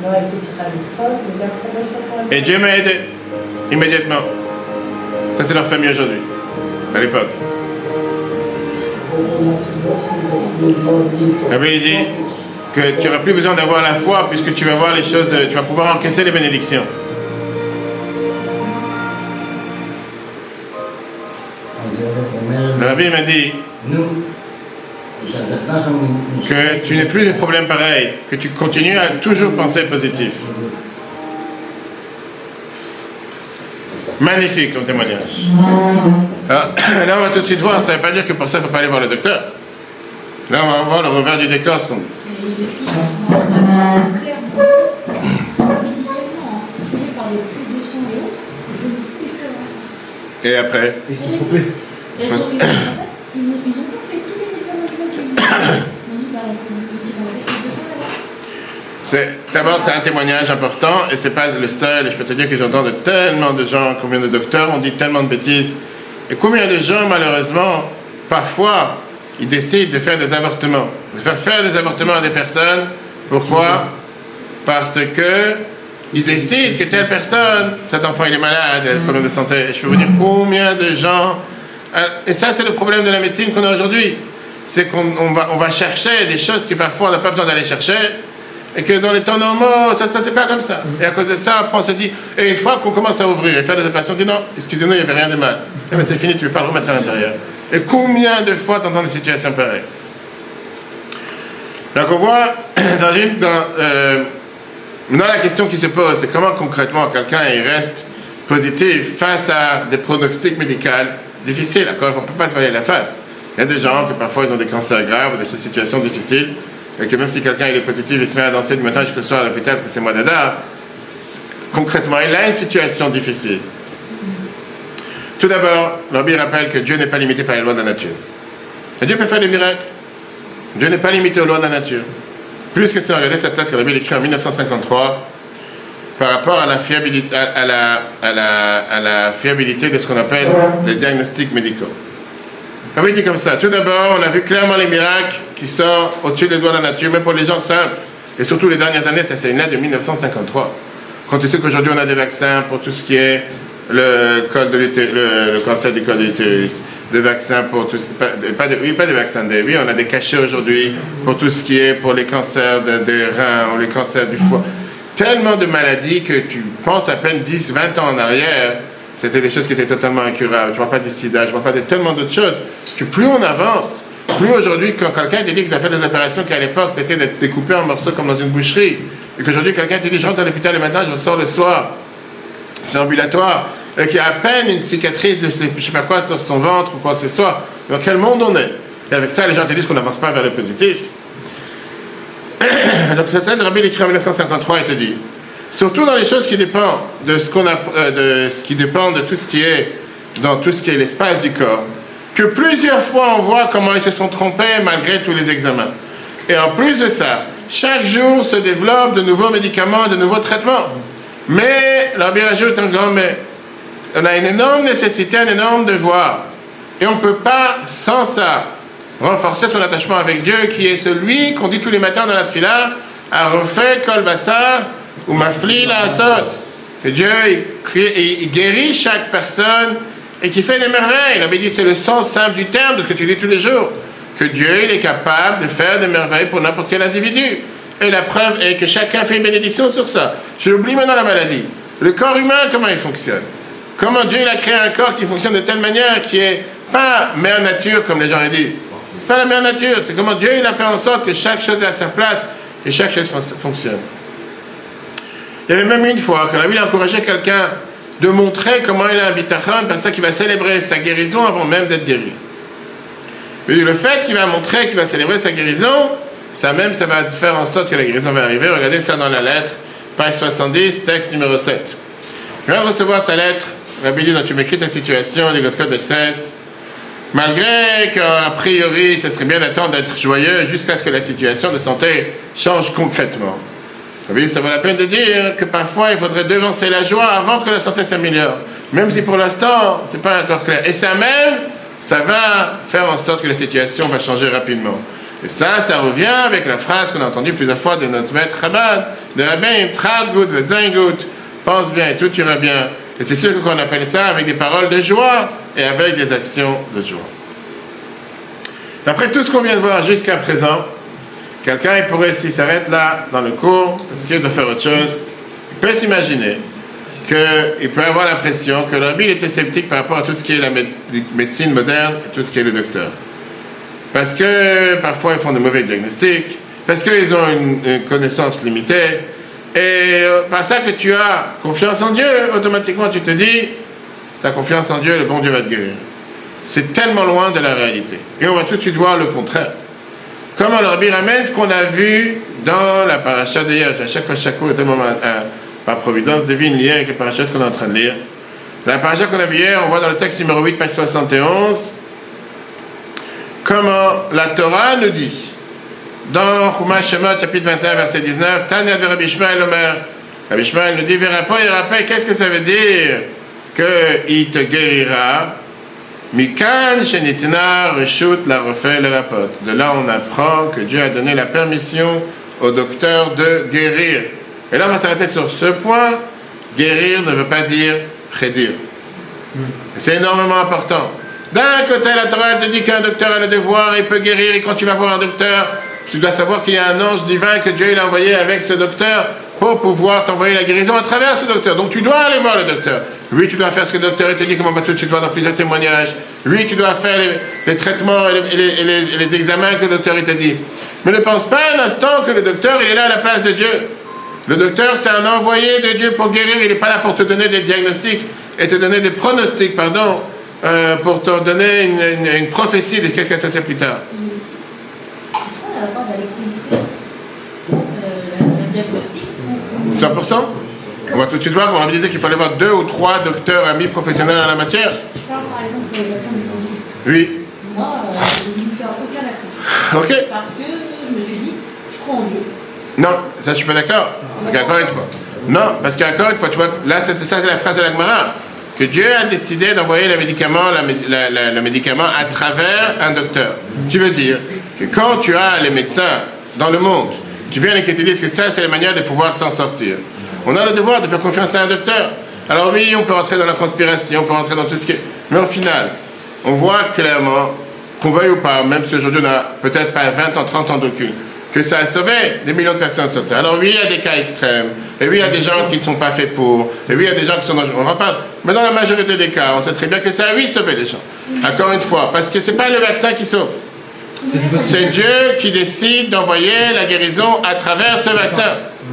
Et Dieu m'a aidé, immédiatement. Ça, c'est leur famille aujourd'hui, à l'époque. La Bible dit que tu n'auras plus besoin d'avoir la foi puisque tu vas voir les choses, tu vas pouvoir encaisser les bénédictions. Le rabbi m'a dit que tu n'aies plus de problèmes pareils, que tu continues à toujours penser positif. Magnifique comme témoignage. Alors, là, on va tout de suite voir, ça ne veut pas dire que pour ça, il ne faut pas aller voir le docteur. Là, on va voir le revers du décor. Ce qu'on... Et aussi, clairement, médicalement, par les prises de sang et autres, je ne peux plus les faire. Et après Ils sont trompés. Et elles sont prises en fait. Ils, ils ont tout fait, tous les examens de joie qu'ils ont. On dit, bah, il faut vous dire avec les deux là. C'est, d'abord, c'est un témoignage important et c'est pas le seul. Et je peux te dire que j'entends de tellement de gens, combien de docteurs ont dit tellement de bêtises. Et combien de gens, malheureusement, parfois, ils décident de faire des avortements. De faire faire des avortements à des personnes. Pourquoi? Parce que ils décident que telle personne, cet enfant il est malade, il a des problèmes de santé. Et je peux vous dire combien de gens... Et ça, c'est le problème de la médecine qu'on a aujourd'hui. C'est qu'on on va, on va chercher des choses qui parfois on n'a pas besoin d'aller chercher. Et que dans les temps normaux, ça ne se passait pas comme ça. Et à cause de ça, après on se dit... Et une fois qu'on commence à ouvrir et faire des opérations, on dit non, excusez-nous, il n'y avait rien de mal. Eh bien c'est fini, tu ne veux pas le remettre à l'intérieur. Et combien de fois tu entends des situations pareilles? Donc on voit dans une... Dans, euh, maintenant la question qui se pose, c'est comment concrètement quelqu'un il reste positif face à des pronostics médicaux difficiles. Encore, on ne peut pas se voiler la face. Il y a des gens que parfois ils ont des cancers graves ou des situations difficiles, et que même si quelqu'un il est positif, il se met à danser du matin jusqu'au soir à l'hôpital que c'est mois d'Adar, concrètement il a une situation difficile. Tout d'abord, le Rabbi rappelle que Dieu n'est pas limité par les lois de la nature. Et Dieu peut faire des miracles. Dieu n'est pas limité aux lois de la nature. Plus que ça, regardez cette lettre que le Rabbi écrit en dix-neuf cent cinquante-trois par rapport à la fiabilité, à, à la, à la, à la fiabilité de ce qu'on appelle les diagnostics médicaux. Le Rabbi dit comme ça. Tout d'abord, on a vu clairement les miracles qui sortent au-dessus des lois de la nature, même pour les gens simples. Et surtout les dernières années, ça c'est une lettre de dix-neuf cent cinquantre-trois. Quand tu sais qu'aujourd'hui on a des vaccins pour tout ce qui est le, col de le, le cancer du col de l'utérus, des vaccins pour tout pas, pas de, oui pas des vaccins des, oui on a des cachets aujourd'hui pour tout ce qui est pour les cancers de, des reins ou les cancers du foie, tellement de maladies que tu penses à peine dix vingt ans en arrière c'était des choses qui étaient totalement incurables. Je ne parle pas du sida, je ne parle pas de tellement d'autres choses que plus on avance, plus aujourd'hui quand quelqu'un te dit qu'il a fait des opérations qu'à l'époque c'était d'être découpé en morceaux comme dans une boucherie, et qu'aujourd'hui quelqu'un te dit je rentre à l'hôpital le matin, je ressors le soir, c'est ambulatoire, et qu'il y a à peine une cicatrice de je ne sais pas quoi sur son ventre ou quoi que ce soit. Dans quel monde on est? Et avec ça, les gens te disent qu'on n'avance pas vers le positif. Donc c'est ça, le Rabbi l'écrit en dix-neuf cent cinquante-trois et te dit, surtout dans les choses qui dépendent de ce qu'on a, euh, de ce qui dépend de tout ce qui est dans tout ce qui est l'espace du corps, que plusieurs fois on voit comment ils se sont trompés malgré tous les examens. Et en plus de ça, chaque jour se développent de nouveaux médicaments, de nouveaux traitements. Mais le Rabbi rajoute un grand mais. On a une énorme nécessité, un énorme devoir. Et on ne peut pas, sans ça, renforcer son attachement avec Dieu, qui est celui qu'on dit tous les matins dans la tefila, a refait kol basar ou mafli la asot. Que Dieu il, il, il guérit chaque personne et qui fait des merveilles. Il avait dit c'est le sens simple du terme de ce que tu dis tous les jours. Que Dieu il est capable de faire des merveilles pour n'importe quel individu. Et la preuve est que chacun fait une bénédiction sur ça. J'oublie maintenant la maladie. Le corps humain, comment il fonctionne? Comment Dieu il a créé un corps qui fonctionne de telle manière qui est pas mère nature comme les gens le disent. C'est pas la mère nature, c'est comment Dieu il a fait en sorte que chaque chose est à sa place et chaque chose fonctionne. Il y avait même une fois que la Bible a encouragé quelqu'un de montrer comment il a un bitachon, par ça qu'il va célébrer sa guérison avant même d'être guéri. Mais le fait qu'il va montrer qu'il va célébrer sa guérison, ça même ça va faire en sorte que la guérison va arriver. Regardez ça dans la lettre, page soixante-dix, texte numéro sept. Je viens de recevoir ta lettre. La Bible dit, tu m'écris ta situation, les code de seize. Malgré qu'a priori, ce serait bien d'attendre d'être joyeux jusqu'à ce que la situation de santé change concrètement. La Bible dit, ça vaut la peine de dire que parfois il faudrait devancer la joie avant que la santé s'améliore. Même si pour l'instant, c'est pas encore clair. Et ça même, ça va faire en sorte que la situation va changer rapidement. Et ça, ça revient avec la phrase qu'on a entendue plusieurs fois de notre maître Chabad, de Rabbein, Trad gut, Zetzain gut, pense bien et tout ira bien. Et c'est sûr qu'on appelle ça avec des paroles de joie et avec des actions de joie. D'après tout ce qu'on vient de voir jusqu'à présent, quelqu'un il pourrait, s'il s'arrête là dans le cours, parce qu'il doit faire autre chose, il peut s'imaginer qu'il peut avoir l'impression que le Rabbi était sceptique par rapport à tout ce qui est la médecine moderne et tout ce qui est le docteur. Parce que parfois ils font de mauvais diagnostics, parce qu'ils ont une, une connaissance limitée. Et par ça que tu as confiance en Dieu, automatiquement tu te dis, tu as confiance en Dieu, le bon Dieu va te guérir. C'est tellement loin de la réalité. Et on va tout de suite voir le contraire. Comme le Rabbi ramène ce qu'on a vu dans la paracha d'hier, à chaque fois, chaque cours est tellement euh, par providence divine liée avec la paracha qu'on est en train de lire. La paracha qu'on a vu hier, on voit dans le texte numéro huit, page soixante et onze, comment la Torah nous dit. Dans Chumash Shemot, chapitre vingt et un, verset dix-neuf, Tanya de Rabbi Ishmael Omer. Rabbi Ishmael nous dit, Verapa, il rappelle, qu'est-ce que ça veut dire qu'il te guérira? Mikan Shenitna Reshut la refait le rapport. De là, on apprend que Dieu a donné la permission au docteur de guérir. Et là, on va s'arrêter sur ce point. Guérir ne veut pas dire prédire. Mm. C'est énormément important. D'un côté, la Torah te dit qu'un docteur a le devoir, il peut guérir, et quand tu vas voir un docteur, tu dois savoir qu'il y a un ange divin que Dieu il a envoyé avec ce docteur pour pouvoir t'envoyer la guérison à travers ce docteur. Donc tu dois aller voir le docteur. Oui, tu dois faire ce que le docteur te dit, comme on va tout de suite voir dans plusieurs témoignages. Oui, tu dois faire les, les traitements et les, et, les, et, les, et les examens que le docteur il t'a dit. Mais ne pense pas un instant que le docteur il est là à la place de Dieu. Le docteur, c'est un envoyé de Dieu pour guérir. Il n'est pas là pour te donner des diagnostics et te donner des pronostics, pardon, euh, pour te donner une, une, une prophétie de qu'est-ce qui va se passer plus tard. Est-ce qu'on a le droit d'aller contrer euh, le diagnostic? cent pour cent. On va tout de suite voir, on va disait qu'il fallait avoir deux ou trois docteurs amis professionnels en la matière. Je parle par exemple pour les vaccins du Covid. Oui. Moi, euh, je ne vais faire aucun vaccin. Ok. Parce que je me suis dit, je crois en Dieu. Non, ça je suis pas d'accord. Encore une fois. Non, parce qu'encore une fois, tu vois, là c'est, ça c'est la phrase de la Gemara, que Dieu a décidé d'envoyer le médicament, la, la, la, le médicament à travers un docteur. Tu veux dire que quand tu as les médecins dans le monde qui viennent et qui te disent que ça c'est la manière de pouvoir s'en sortir, on a le devoir de faire confiance à un docteur. Alors oui, on peut rentrer dans la conspiration, on peut rentrer dans tout ce qui est... Mais au final, on voit clairement, qu'on veuille ou pas, même si aujourd'hui on a peut-être pas vingt ans, trente ans d'aucune, que ça a sauvé des millions de personnes sur Terre. Alors oui, il y a des cas extrêmes, et oui, il y a des gens qui ne sont pas faits pour, et oui, il y a des gens qui sont dangereux, on en parle. Mais dans la majorité des cas, on sait très bien que ça a, oui, sauvé les gens. Encore une fois, parce que c'est pas le vaccin qui sauve. C'est Dieu qui décide d'envoyer la guérison à travers ce vaccin.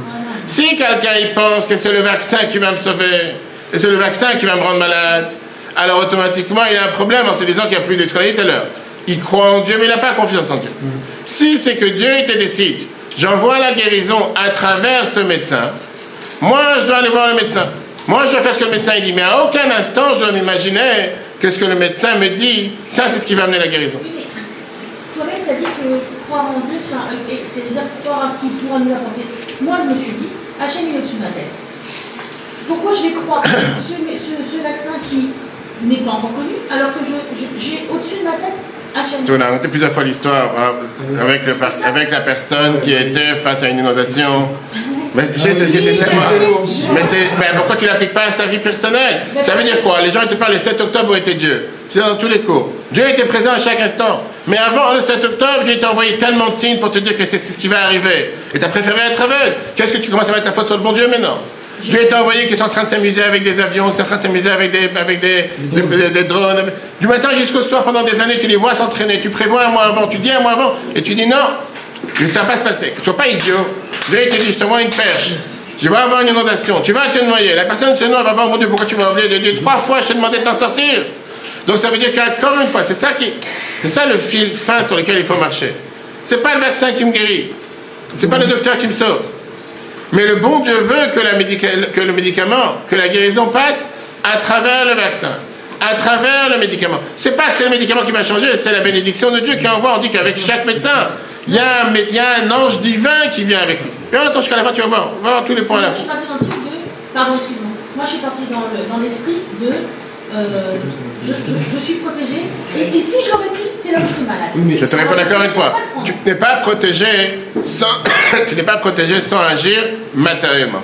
Si quelqu'un il pense que c'est le vaccin qui va me sauver, et c'est le vaccin qui va me rendre malade, alors automatiquement il a un problème en se disant qu'il n'y a plus de tout à l'heure. Il croit en Dieu, mais il n'a pas confiance en Dieu. Mm. Si c'est que Dieu il te décide, j'envoie la guérison à travers ce médecin, moi je dois aller voir le médecin. Moi je dois faire ce que le médecin il dit, mais à aucun instant je dois m'imaginer que ce que le médecin me dit, ça c'est ce qui va amener la guérison. Oui, mais toi-même tu as dit que croire en Dieu, c'est-à-dire croire à ce qu'il pourra nous apporter. Moi je me suis dit, Hachem il est au-dessus de ma tête. Pourquoi je vais croire ce, ce, ce vaccin qui n'est pas encore connu, alors que je, je, j'ai au-dessus de ma tête Hachem. On a raconté plusieurs fois l'histoire hein, avec, le, avec la personne qui était face à une inondation. Mais je sais, c'est ce que c'est tellement. Mais c'est, ben, pourquoi tu ne l'appliques pas à sa vie personnelle? Ça veut dire quoi? Les gens te parlent le sept octobre où était Dieu. C'est dans tous les cours. Dieu était présent à chaque instant. Mais avant le sept octobre, Dieu t'a envoyé tellement de signes pour te dire que c'est ce qui va arriver. Et tu as préféré être aveugle. Qu'est-ce que tu commences à mettre ta faute sur le bon Dieu maintenant? Dieu t'a envoyé qu'ils sont en train de s'amuser avec des avions, qu'ils sont en train de s'amuser avec des, avec des, des, des, des drones. Du matin jusqu'au soir, pendant des années, tu les vois s'entraîner. Tu prévois un mois avant, tu dis un mois avant, et tu dis non, ça ne va pas se passer. Sois pas idiot. Dieu te dit, je t'envoie une perche. Tu vas avoir une inondation, tu vas te noyer. La personne se noie, va voir, mon Dieu, pourquoi tu m'as oublié de dire trois fois, je t'ai demandé de t'en sortir. Donc ça veut dire qu'encore une fois, c'est ça, qui, c'est ça le fil fin sur lequel il faut marcher. C'est pas le vaccin qui me guérit. C'est pas le docteur qui me sauve. Mais le bon Dieu veut que, la médica- que le médicament, que la guérison passe à travers le vaccin, à travers le médicament. C'est pas que c'est le médicament qui va changer, c'est la bénédiction de Dieu qui envoie. On dit qu'avec chaque médecin, il y, a un, il y a un ange divin qui vient avec lui. Et on attend jusqu'à la fin, tu vas voir. On va voir tous les points à la fin. Moi, je suis partie dans le truc de... Pardon, excuse-moi. Moi, je suis partie dans, le, dans l'esprit de... Euh, je, je, je suis protégée. Et, et si je l'aurais pris, c'est là où je suis malade. Oui, mais je te réponds d'accord une fois. Tu n'es pas protégé sans, tu n'es pas protégé sans agir matériellement.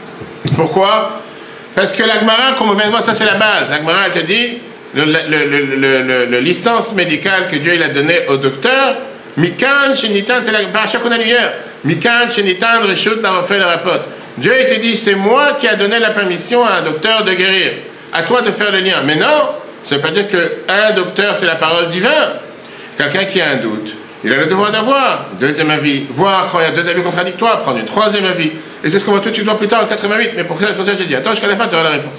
Pourquoi? Parce que la Gemara, comme on vient de voir, ça c'est la base. La Gemara te dit le, le, le, le, le, le licence médicale que Dieu il a donnée au docteur. Mikan shenitan, c'est la paracha qu'on a lu hier. Mikan shenitan reshut la refait le rapport. Dieu il te dit c'est moi qui a donné la permission à un docteur de guérir. À toi de faire le lien. Mais non, ça ne veut pas dire qu'un docteur, c'est la parole divine. Quelqu'un qui a un doute, il a le devoir d'avoir un deuxième avis, voir quand il y a deux avis contradictoires, prendre un troisième avis. Et c'est ce qu'on va tout de suite voir plus tard en quatre-vingt-huit. Mais pour ça, pour ça j'ai dit, attends jusqu'à la fin, tu auras la réponse.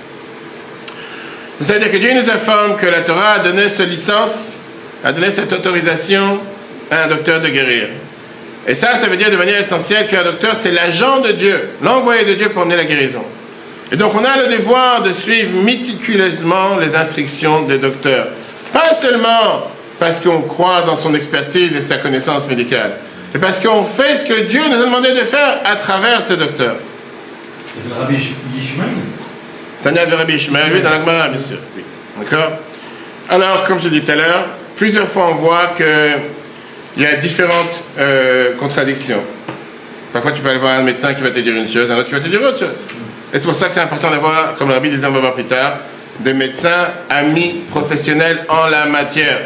Ça veut dire que Dieu nous informe que la Torah a donné cette licence, a donné cette autorisation à un docteur de guérir. Et ça, ça veut dire de manière essentielle qu'un docteur, c'est l'agent de Dieu, l'envoyé de Dieu pour amener la guérison. Et donc on a le devoir de suivre méticuleusement les instructions des docteurs. Pas seulement parce qu'on croit dans son expertise et sa connaissance médicale. Et parce qu'on fait ce que Dieu nous a demandé de faire à travers ce docteur. C'est le Rabbi Yishmael. Tanya de Rabbi Yishmael, oui, dans la Gemara, bien sûr. Oui. D'accord? Alors, comme je l'ai dit tout à l'heure, plusieurs fois on voit qu'il y a différentes euh, contradictions. Parfois, tu peux aller voir un médecin qui va te dire une chose, un autre qui va te dire autre chose. Et c'est pour ça que c'est important d'avoir, comme le Rabbi disait, on va voir plus tard, des médecins amis professionnels en la matière.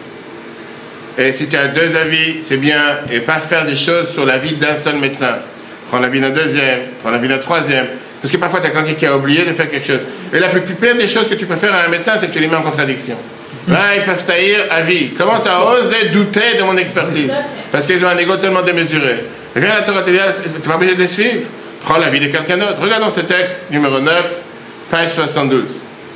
Et si tu as deux avis, c'est bien, et pas faire des choses sur la vie d'un seul médecin. Prends l'avis d'un deuxième, prends l'avis d'un troisième. Parce que parfois, tu as quelqu'un qui a oublié de faire quelque chose. Et la plus pire des choses que tu peux faire à un médecin, c'est que tu les mets en contradiction. Là, ils peuvent taillir à vie. Comment tu as osé douter de mon expertise? Parce qu'ils ont un ego tellement démesuré. Et viens, la Torah te dit, tu vas pas obligé de les suivre. Prends l'avis de quelqu'un d'autre. Regardons ce texte, numéro neuf, page soixante-douze.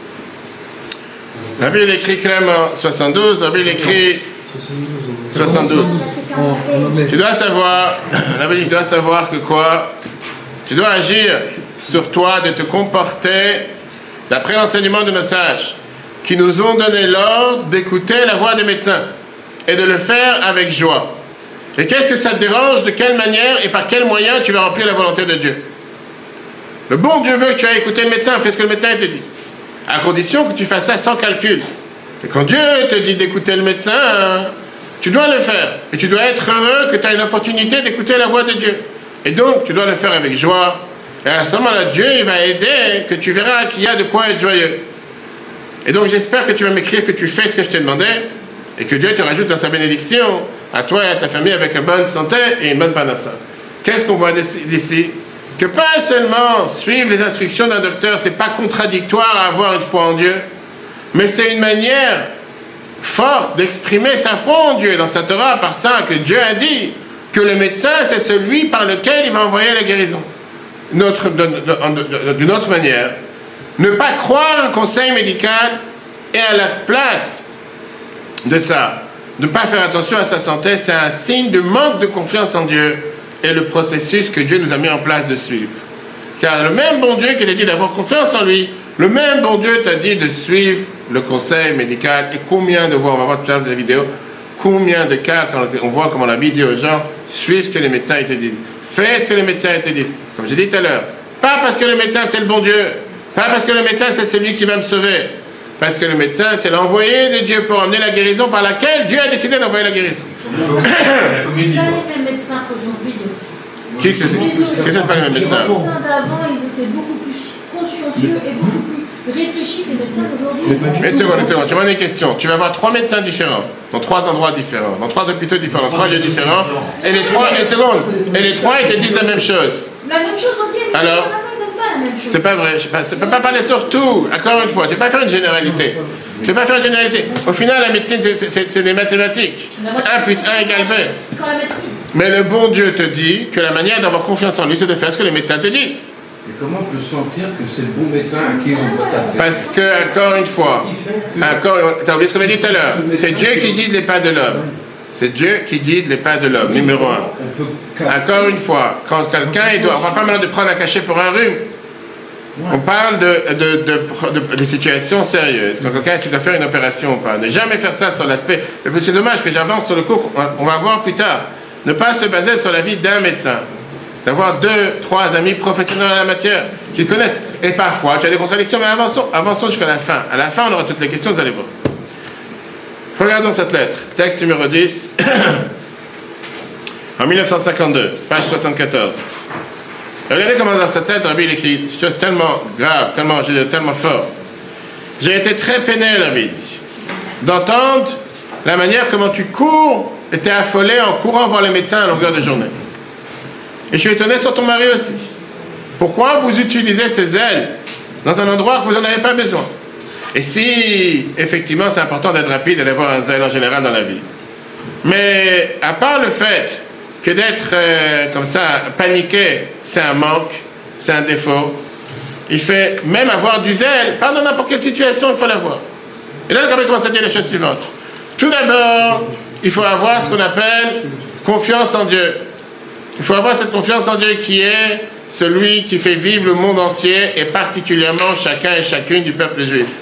Rabbi, il écrit clairement soixante-douze, Rabbi, il écrit soixante-douze. En, en anglais. Tu dois savoir, Rabbi, tu dois savoir que quoi? Tu dois agir sur toi, de te comporter d'après l'enseignement de nos sages, qui nous ont donné l'ordre d'écouter la voix des médecins et de le faire avec joie. Et qu'est-ce que ça te dérange? De quelle manière et par quel moyen tu vas remplir la volonté de Dieu? Le bon Dieu veut que tu ailles écouter le médecin, fais ce que le médecin te dit. À condition que tu fasses ça sans calcul. Et quand Dieu te dit d'écouter le médecin, tu dois le faire. Et tu dois être heureux que tu as une opportunité d'écouter la voix de Dieu. Et donc, tu dois le faire avec joie. Et à ce moment-là, Dieu il va aider, que tu verras qu'il y a de quoi être joyeux. Et donc, j'espère que tu vas m'écrire que tu fais ce que je t'ai demandé et que Dieu te rajoute dans sa bénédiction à toi et à ta famille avec une bonne santé et une bonne panassa. Qu'est-ce qu'on voit d'ici? Que pas seulement suivre les instructions d'un docteur, c'est pas contradictoire à avoir une foi en Dieu, mais c'est une manière forte d'exprimer sa foi en Dieu dans sa Torah par ça que Dieu a dit que le médecin c'est celui par lequel il va envoyer la guérison. Notre, d'une autre manière, ne pas croire un conseil médical et à la place de ça, ne pas faire attention à sa santé, c'est un signe de manque de confiance en Dieu et le processus que Dieu nous a mis en place de suivre. Car le même bon Dieu qui t'a dit d'avoir confiance en lui, le même bon Dieu t'a dit de suivre le conseil médical. Et combien de fois, on va voir tout à l'heure dans la vidéo, combien de cas, quand on voit comment la Bible dit aux gens, suivez ce que les médecins te disent. Fais ce que les médecins te disent. Comme j'ai dit tout à l'heure, pas parce que le médecin c'est le bon Dieu, pas parce que le médecin c'est celui qui va me sauver, parce que le médecin c'est l'envoyé de Dieu pour amener la guérison par laquelle Dieu a décidé d'envoyer la guérison. C'est pas les mêmes médecins qu'aujourd'hui aussi. Qui que c'est? Qu'est-ce que c'est pas les mêmes médecins? Les médecins d'avant, ils étaient beaucoup plus consciencieux et beaucoup plus réfléchis que les médecins d'aujourd'hui. Mais une seconde, une seconde, tu m'as une question. Tu vas avoir trois médecins différents, dans trois endroits différents, dans trois hôpitaux différents, dans trois lieux différents, et les trois, une seconde, et les trois ils te disent la même chose. La même chose, ok, mais Alors, ils ne donnent pas la même chose. c'est pas vrai, je ne peux pas parler sur tout, encore une fois, tu ne peux pas faire une généralité. Tu ne peux pas faire une généralité. Au final, la médecine, c'est des mathématiques. un plus un égale B. Quand la médecine. Mais le bon Dieu te dit que la manière d'avoir confiance en lui, c'est de faire ce que les médecins te disent. Et comment on peut sentir que c'est le bon médecin à qui on doit s'adresser? Parce que, encore une fois, encore, tu as oublié ce qu'on a dit tout à l'heure, c'est Dieu qui guide les pas de l'homme. C'est Dieu qui guide les pas de l'homme, numéro un. Encore une fois, quand quelqu'un, il doit, on ne parle pas maintenant de prendre un cachet pour un rhume. On parle de, de, de, de, de situations sérieuses. Quand quelqu'un doit faire une opération ou pas. Ne jamais faire ça sur l'aspect. C'est dommage que j'avance sur le cours, on va voir plus tard. Ne pas se baser sur l'avis d'un médecin. D'avoir deux, trois amis professionnels en la matière qui connaissent. Et parfois, tu as des contradictions, mais avançons, avançons jusqu'à la fin. À la fin, on aura toutes les questions, vous allez voir. Regardons cette lettre. Texte numéro dix. En mille neuf cent cinquante-deux, page soixante-quatorze. Regardez comment dans cette lettre, Rabbi il écrit des choses tellement graves, tellement, tellement fortes. J'ai été très peiné, Rabbi, d'entendre la manière comment tu cours et t'es affolé en courant voir les médecins à longueur de journée. Et je suis étonné sur ton mari aussi. Pourquoi vous utilisez ces ailes dans un endroit que vous n'en avez pas besoin? Et si, effectivement, c'est important d'être rapide et d'avoir un zèle en général dans la vie. Mais, à part le fait que d'être euh, comme ça, paniqué, c'est un manque, c'est un défaut, il fait même avoir du zèle, pas dans n'importe quelle situation, il faut l'avoir. Et là, le Rabbi commence à dire les choses suivantes. Tout d'abord, il faut avoir ce qu'on appelle confiance en Dieu. Il faut avoir cette confiance en Dieu qui est celui qui fait vivre le monde entier et particulièrement chacun et chacune du peuple juif.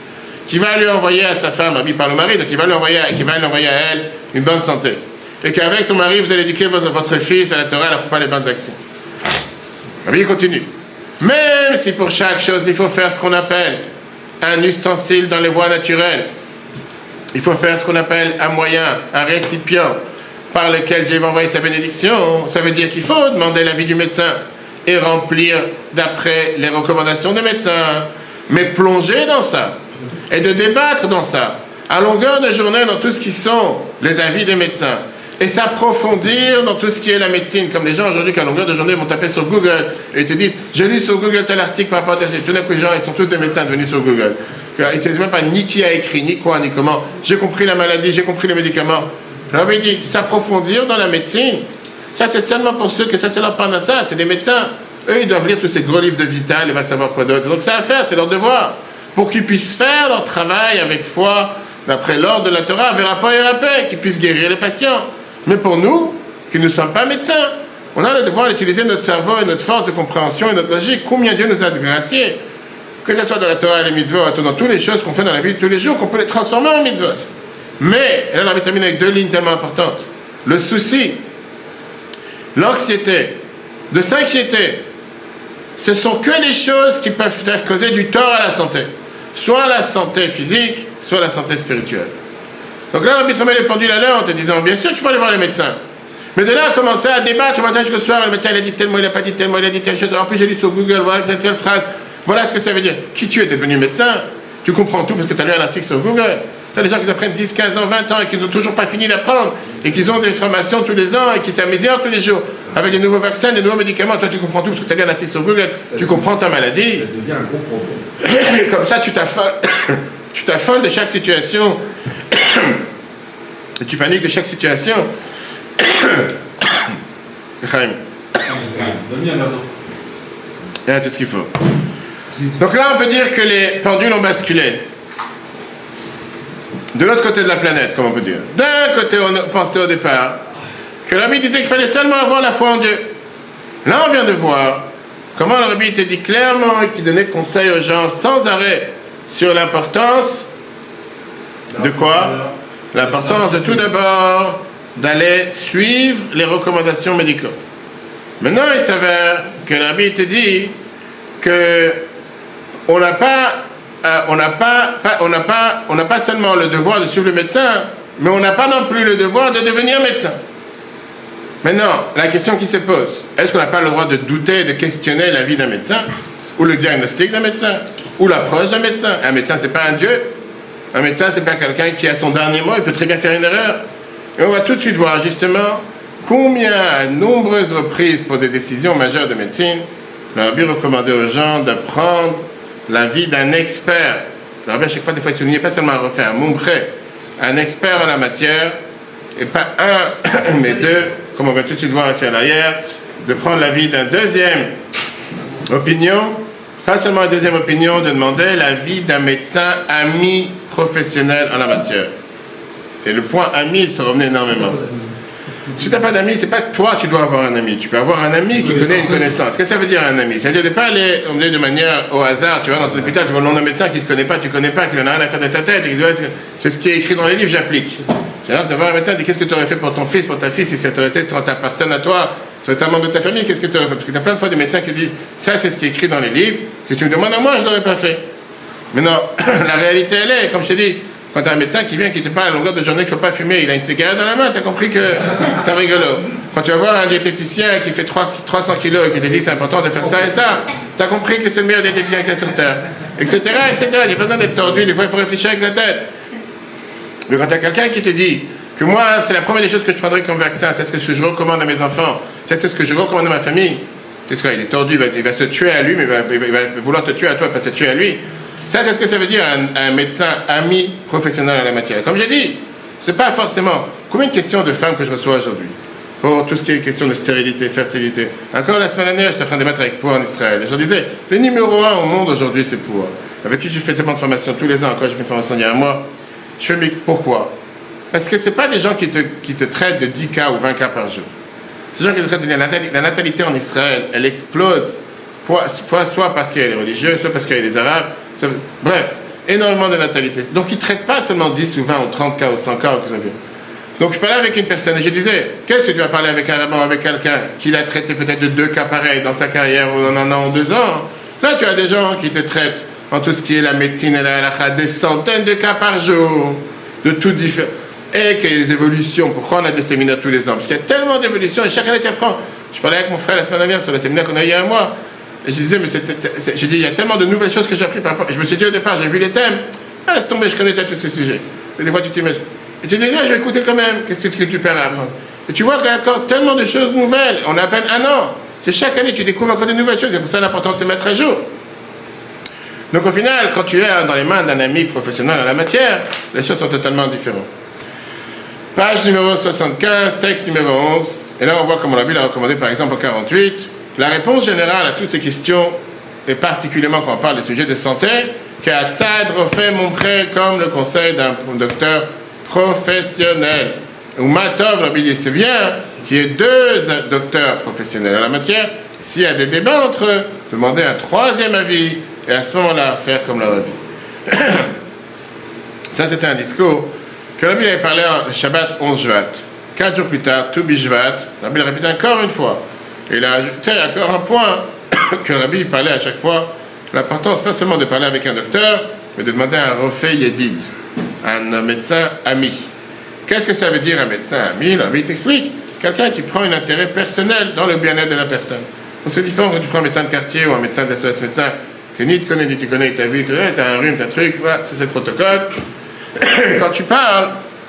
qui va lui envoyer à sa femme, Rabbi parle au mari, donc il va lui envoyer, qui va lui envoyer à elle une bonne santé. Et qu'avec ton mari, vous allez éduquer votre, votre fils à la Torah, elle ne pas les bonnes actions. Rabbi continue. Même si pour chaque chose, il faut faire ce qu'on appelle un ustensile dans les voies naturelles, il faut faire ce qu'on appelle un moyen, un récipient par lequel Dieu va envoyer sa bénédiction, ça veut dire qu'il faut demander l'avis du médecin et remplir d'après les recommandations des médecins, mais plonger dans ça et de débattre dans ça à longueur de journée dans tout ce qui sont les avis des médecins et s'approfondir dans tout ce qui est la médecine, comme les gens aujourd'hui qui à longueur de journée vont taper sur Google et ils te disent j'ai lu sur Google tel article par rapport à tel, tout d'un coup les gens ils sont tous des médecins devenus sur Google, ils ne savent même pas ni qui a écrit, ni quoi, ni comment, j'ai compris la maladie, j'ai compris les médicaments. Alors il dit s'approfondir dans la médecine, ça c'est seulement pour ceux que ça c'est leur parnassa, c'est des médecins. Eux ils doivent lire tous ces gros livres de Vital, ils vont savoir quoi d'autre. Donc ça à faire, c'est leur devoir. Pour qu'ils puissent faire leur travail avec foi, d'après l'ordre de la Torah, verra pas et paix, qu'ils puissent guérir les patients. Mais pour nous, qui ne sommes pas médecins, on a le devoir d'utiliser notre cerveau et notre force de compréhension et notre logique. Combien Dieu nous a graciés, que ce soit dans la Torah et les mitzvot, ou dans toutes les choses qu'on fait dans la vie de tous les jours, qu'on peut les transformer en mitzvot. Mais, et là on termine avec deux lignes tellement importantes. Le souci, l'anxiété, de s'inquiéter, ce sont que des choses qui peuvent faire causer du tort à la santé. Soit la santé physique, soit la santé spirituelle. Donc là, l'arbitre met les pendules à l'heure en te disant, bien sûr qu'il faut aller voir les médecins. Mais de là à commencer à débattre le matin jusqu'au soir, le médecin il a dit tel mot, il n'a pas dit tel mot, il a dit telle chose. En plus, j'ai lu sur Google, voilà telle, telle phrase. Voilà ce que ça veut dire. Qui tu es, tu es devenu médecin. Tu comprends tout parce que tu as lu un article sur Google. Tu as des gens qui apprennent dix, quinze ans, vingt ans et qui n'ont toujours pas fini d'apprendre. Et qui ont des formations tous les ans et qui s'améliorent tous les jours. Avec des nouveaux vaccins, des nouveaux médicaments. Toi, tu comprends tout parce que tu as lu un article sur Google. Ça tu comprends ta maladie. Ça devient un gros problème. Et comme ça, tu t'affoles. tu t'affoles de chaque situation. Et tu paniques de chaque situation. Chaim. Donne-lui un verre d'eau. Il y a tout ce qu'il faut. Donc là, on peut dire que les pendules ont basculé. De l'autre côté de la planète, comme on peut dire. D'un côté, on pensait au départ que le Rabbi disait qu'il fallait seulement avoir la foi en Dieu. Là, on vient de voir comment le Rabbi te dit clairement et qui donnait conseil aux gens sans arrêt sur l'importance de quoi? L'importance de tout d'abord d'aller suivre les recommandations médicales. Maintenant, il s'avère que le Rabbi te dit que on n'a pas, euh, on n'a pas, pas, on n'a pas, on n'a pas seulement le devoir de suivre le médecin, mais on n'a pas non plus le devoir de devenir médecin. Maintenant, la question qui se pose, est-ce qu'on n'a pas le droit de douter et de questionner la vie d'un médecin, ou le diagnostic d'un médecin, ou l'approche d'un médecin? Un médecin, c'est pas un dieu. Un médecin, c'est pas quelqu'un qui a son dernier mot, il peut très bien faire une erreur. Et on va tout de suite voir justement combien, à nombreuses reprises pour des décisions majeures de médecine, le Rabbi recommandait aux gens de prendre l'avis d'un expert. Le Rabbi, à chaque fois, des fois, il soulignait pas seulement un refait, un mumpré, un expert en la matière, et pas un, mais deux, comme on va tout de suite voir ici à l'arrière, de prendre l'avis d'un deuxième opinion, pas seulement une deuxième opinion, de demander l'avis d'un médecin ami professionnel en la matière. Et le point ami, il se revenait énormément. Si tu n'as pas d'amis, c'est pas que toi tu dois avoir un ami. Tu peux avoir un ami qui connaît une connaissance. Qu'est-ce que ça veut dire un ami? C'est-à-dire de ne pas aller on de manière au hasard. Tu vas dans un hôpital, tu vois le nom d'un médecin qui ne te connaît pas, tu ne connais pas, qui n'en a rien à faire de ta tête. C'est ce qui est écrit dans les livres, j'applique. C'est-à-dire de voir un médecin, dit qu'est-ce que tu aurais fait pour ton fils, pour ta fille, si ça t'aurait été ta personne à toi, sur un membre de ta famille, qu'est-ce que tu aurais fait? Parce que tu as plein de fois des médecins qui disent ça c'est ce qui est écrit dans les livres. Si tu me demandes à moi, je ne l'aurais pas fait. Mais non, la réalité elle est, comme je t'ai dit, quand tu as un médecin qui vient, qui te parle à longueur de journée qu'il ne faut pas fumer, il a une cigarette dans la main, tu as compris que c'est rigolo. Quand tu vas voir un diététicien qui fait trois cents kilos et qui te dit que c'est important de faire ça et ça, tu as compris que c'est le meilleur diététicien qu'il y a sur Terre. Etc. etc. Il n'y a pas besoin d'être tordu, des fois il faut réfléchir avec la tête. Mais quand tu as quelqu'un qui te dit que moi, c'est la première des choses que je prendrai comme vaccin, c'est ce que je recommande à mes enfants, c'est ce que je recommande à ma famille, qu'est-ce qu'il est tordu, il va, il va se tuer à lui, mais il va, il va, il va vouloir te tuer à toi, pas se tuer à lui. Ça, c'est ce que ça veut dire un, un médecin ami professionnel en la matière. Comme j'ai dit, c'est pas forcément... Combien de questions de femmes que je reçois aujourd'hui pour tout ce qui est question de stérilité, fertilité? Encore la semaine dernière, j'étais en train de débattre avec Pour en Israël. Et je leur disais, le numéro un au monde aujourd'hui, c'est Pour. Avec qui je fais tellement de formations tous les ans. Encore, j'ai fait une formation il y a un mois. Je fais, mais pourquoi? Parce que c'est pas des gens qui te, qui te traitent de dix cas ou vingt cas par jour. C'est des gens qui te traitent de la natalité. La natalité en Israël, elle explose. Soit parce qu'il y a les religieux, soit parce qu'il y a les arabes. Bref, énormément de natalité. Donc ils ne traitent pas seulement dix ou vingt ou trente cas ou cent cas que vous avez. Donc je parlais avec une personne et je disais, qu'est-ce que tu vas parler avec un rabbin, avec quelqu'un qui l'a traité peut-être de deux cas pareils dans sa carrière ou en un an ou deux ans? Là tu as des gens qui te traitent en tout ce qui est la médecine et la halakha, des centaines de cas par jour, de toutes différentes. Et qu'il y a des évolutions. Pourquoi on a des séminaires tous les ans? Parce qu'il y a tellement d'évolutions et chaque année tu apprends. Je parlais avec mon frère la semaine dernière sur le séminaire qu'on a eu il y a un mois. Et je disais, mais c'était, c'est, j'ai dit, il y a tellement de nouvelles choses que j'ai appris par rapport. Et je me suis dit au départ, j'ai vu les thèmes. Ah, laisse tomber, je connais déjà tous ces sujets. Et des fois tu t'imagines. Et tu dis, ah, je vais écouter quand même. Qu'est-ce que tu perds à apprendre? Et tu vois qu'il y a encore tellement de choses nouvelles. On a à peine un an. C'est chaque année, tu découvres encore de nouvelles choses. C'est pour ça l'important de se mettre à jour. Donc au final, quand tu es dans les mains d'un ami professionnel en la matière, les choses sont totalement différentes. Page numéro soixante-quinze, texte numéro onze. Et là, on voit comme on l'a vu, l'a recommandé par exemple en quarante-huit. La réponse générale à toutes ces questions, et particulièrement quand on parle des sujets de santé, qu'à Tzad refait mon prêt comme le conseil d'un docteur professionnel. Ou Matov, Rabbi dit, c'est bien qu'il y ait deux docteurs professionnels en la matière. S'il y a des débats entre eux, demander un troisième avis, et à ce moment-là, faire comme leur avis. Ça, c'était un discours que Rabbi avait parlé le Shabbat onze Shvat. Quatre jours plus tard, tout Bishvat, Rabbi l'a répété encore une fois. Et il a ajouté encore un point que Rabbi parlait à chaque fois. L'importance, pas seulement de parler avec un docteur, mais de demander un Rofé Yedid, un médecin ami. Qu'est-ce que ça veut dire un médecin ami? Rabbi t'explique. Quelqu'un qui prend un intérêt personnel dans le bien-être de la personne. Donc c'est différent quand tu prends un médecin de quartier ou un médecin d'S O S médecin que ni tu connais, ni tu connais, tu as vu, tu as un rhume, tu as un truc, voilà, c'est le protocole. Quand tu parles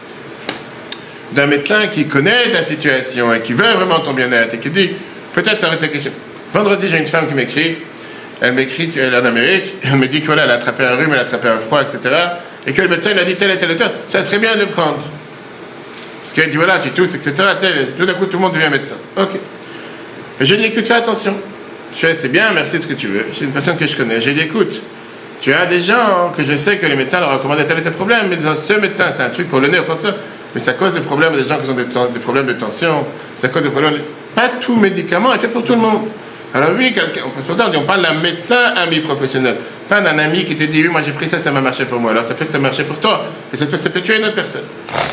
d'un médecin qui connaît ta situation et qui veut vraiment ton bien-être et qui dit, peut-être ça aurait été quelque chose. Vendredi, j'ai une femme qui m'écrit, elle m'écrit qu'elle est en Amérique, elle me dit que voilà, elle a attrapé un rhume, elle a attrapé un froid, et cetera. Et que le médecin lui a dit tel et tel et tel, ça serait bien de le prendre. Parce qu'elle dit voilà, tu tousses, et cetera. Tout d'un coup, tout le monde devient médecin. Ok. Et je lui ai dit, écoute, fais attention. Je fais, c'est bien, merci de ce que tu veux. C'est une personne que je connais. J'ai dit, écoute, tu as des gens que je sais que les médecins leur recommandent tel et tel problème, mais ce médecin, c'est un truc pour le nez ou quoi que ce soit, mais ça cause des problèmes, des gens qui ont des, des problèmes de tension, ça cause des problèmes. Pas tout médicament est fait pour tout le monde. Alors oui, quelqu'un, pour ça, on parle d'un médecin ami professionnel, pas d'un ami qui te dit, oui, moi j'ai pris ça, ça m'a marché pour moi. Alors ça peut que ça marche pour toi, et ça peut, ça peut tuer une autre personne.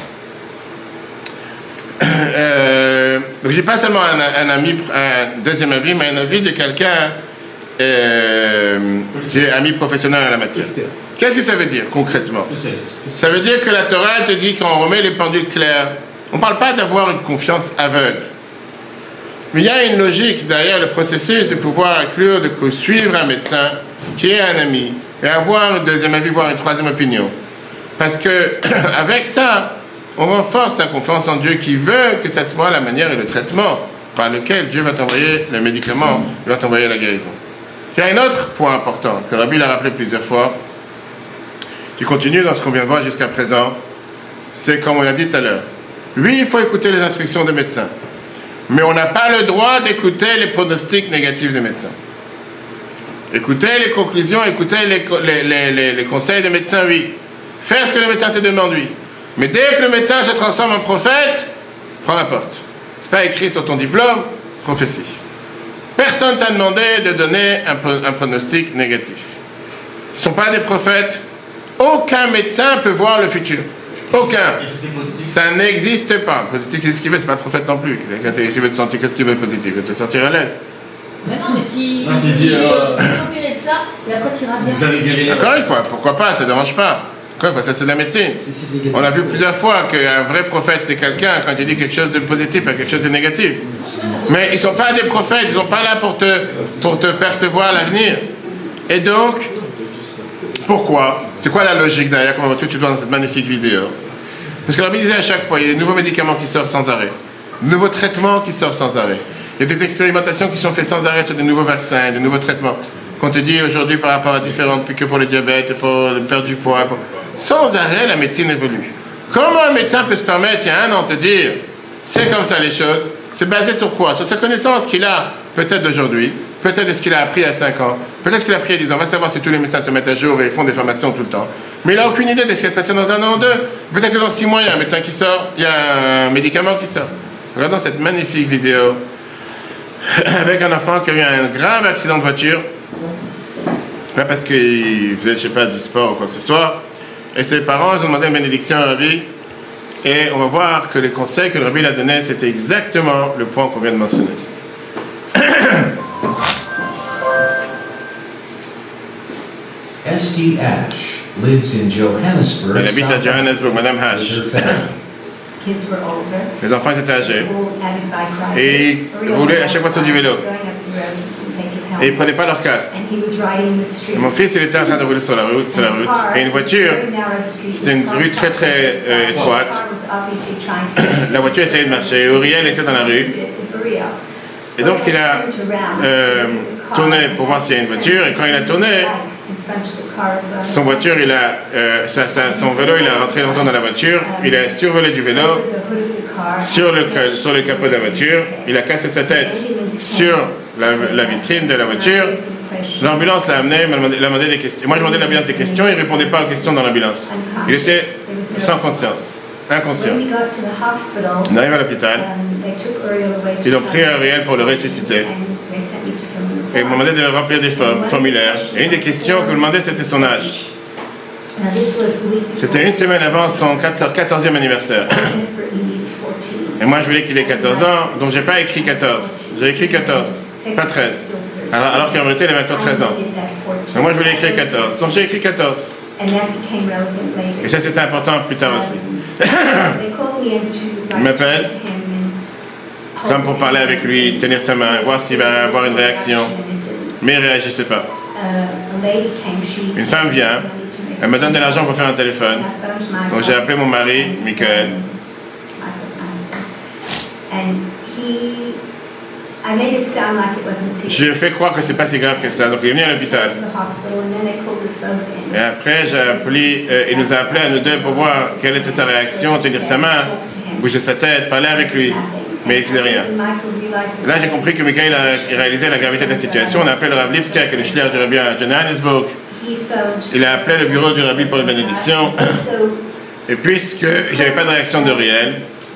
Euh, donc j'ai pas seulement un, un ami, un deuxième avis, mais un avis de quelqu'un euh, qui est ami professionnel à la matière. Qu'est-ce que ça veut dire concrètement? Ça veut dire que la Torah elle te dit qu'on remet les pendules claires. On ne parle pas d'avoir une confiance aveugle. Mais il y a une logique derrière le processus de pouvoir inclure, de suivre un médecin qui est un ami et avoir un deuxième avis, voire une troisième opinion. Parce que avec ça, on renforce sa confiance en Dieu qui veut que ça soit la manière et le traitement par lequel Dieu va t'envoyer le médicament, il va t'envoyer la guérison. Il y a un autre point important que Rabbi l'a rappelé plusieurs fois, qui continue dans ce qu'on vient de voir jusqu'à présent, c'est comme on l'a dit tout à l'heure. Oui, il faut écouter les instructions des médecins, mais on n'a pas le droit d'écouter les pronostics négatifs des médecins. Écouter les conclusions, écouter les, les, les, les, les conseils des médecins, oui. Faire ce que le médecin te demande, oui. Mais dès que le médecin se transforme en prophète, prends la porte. C'est pas écrit sur ton diplôme, prophétie. Personne t'a demandé de donner un, un pronostic négatif. Ils ne sont pas des prophètes. Aucun médecin peut voir le futur. Aucun. Et si c'est positif? Ça n'existe pas. Positif, qu'est-ce qu'il veut? C'est pas le prophète non plus. S'il veut te sentir, qu'est-ce qu'il veut positif? Il veut te sentir à l'aise. Mais non, mais si. Non, s'il dit, euh, de ça, et après tu iras bien. Vous allez guérir. Encore une fois, pourquoi pas? Ça ne dérange pas. Encore une fois, ça c'est de la médecine. On a vu plusieurs fois qu'un vrai prophète, c'est quelqu'un, quand il dit quelque chose de positif, pas quelque chose de négatif. Mais ils ne sont pas des prophètes, ils ne sont pas là pour te, pour te percevoir l'avenir. Et donc, pourquoi? C'est quoi la logique derrière, comme on va tout de suite voir dans cette magnifique vidéo? Parce que la Bible disait à chaque fois, il y a des nouveaux médicaments qui sortent sans arrêt, de nouveaux traitements qui sortent sans arrêt. Il y a des expérimentations qui sont faites sans arrêt sur de nouveaux vaccins, de nouveaux traitements. Qu'on te dit aujourd'hui par rapport à différentes piqûres pour le diabète, pour le perdre du poids. Pour... Sans arrêt, la médecine évolue. Comment un médecin peut se permettre, il y a un an, te dire, c'est comme ça les choses? C'est basé sur quoi? Sur sa connaissance qu'il a peut-être d'aujourd'hui, peut-être de ce qu'il a appris à cinq ans, peut-être ce qu'il a appris à dix ans. On va savoir si tous les médecins se mettent à jour et font des formations tout le temps. Mais il n'a aucune idée de ce qui va se passer dans un an ou deux. Peut-être que dans six mois, il y a un médecin qui sort, il y a un médicament qui sort. Regardons cette magnifique vidéo avec un enfant qui a eu un grave accident de voiture Pas parce qu'il faisait, je sais pas, du sport ou quoi que ce soit. Et ses parents, ils ont demandé une bénédiction au rabbi. Et on va voir que les conseils que le rabbi a donnés, c'était exactement le point qu'on vient de mentionner. S T Ash lives in Johannesburg, Elle habite à South Johannesburg, Madame Africa, Hash. with her family. Kids were older. Les enfants étaient âgés. All avid bike Et riders. ils roulaient à chaque fois sur du vélo. Going up the road, he didn't take his Et ils ne helmet. prenaient pas leur casque. And he was riding the street. Et mon fils, il était en train de rouler sur la route, sur la route. Et une voiture, c'était une rue très très euh, étroite. La voiture essayait de marcher. Uriel était dans la rue. Et donc il a euh, tourné pour voir s'il y a une voiture. Et quand il a tourné, son voiture, il a, euh, sa- sa- son vélo, il a rentré longtemps dans la voiture. Il a survolé du vélo sur le, sur le capot de la voiture. Il a cassé sa tête sur la, la vitrine de la voiture. L'ambulance l'a amené, m'a demandé, l'a demandé des questions. Moi, je demandais à l'ambulance des questions, il ne répondait pas aux questions dans l'ambulance. Il était sans conscience, inconscient. On arrive à l'hôpital, ils ont pris Uriel pour le ressusciter. Et ils m'ont demandé de remplir des form- formulaires. Et une des questions qu'on me demandait, c'était son âge. C'était une semaine avant son quatorzième anniversaire. Et moi, je voulais qu'il ait quatorze ans, donc je n'ai pas écrit quatorze. J'ai écrit quatorze, pas treize. Alors, alors qu'en vérité, il avait encore treize ans. Mais moi, je voulais écrire quatorze. Donc j'ai écrit quatorze. Et ça, c'était important plus tard aussi. Il m'appelle, comme pour parler avec lui, tenir sa main, voir s'il va avoir une réaction. Mais il ne réagissait pas. Une femme vient, elle me donne de l'argent pour faire un téléphone. Donc j'ai appelé mon mari, Michael. Je lui ai fait croire que c'est pas si grave que ça. Donc il est venu à l'hôpital. Et après, j'ai appelé, euh, il nous a appelé à nous deux pour voir quelle était sa réaction, tenir sa main, bouger sa tête, parler avec lui. Mais il ne faisait rien. Là, j'ai compris que Michael a réalisé la gravité de la situation. On a appelé le Rav Lipski, qui est le shliach du Rabbi à Johannesburg. Il a appelé le bureau du Rabbi pour une bénédiction. Et puisque il n'y avait pas de réaction d'Uriel,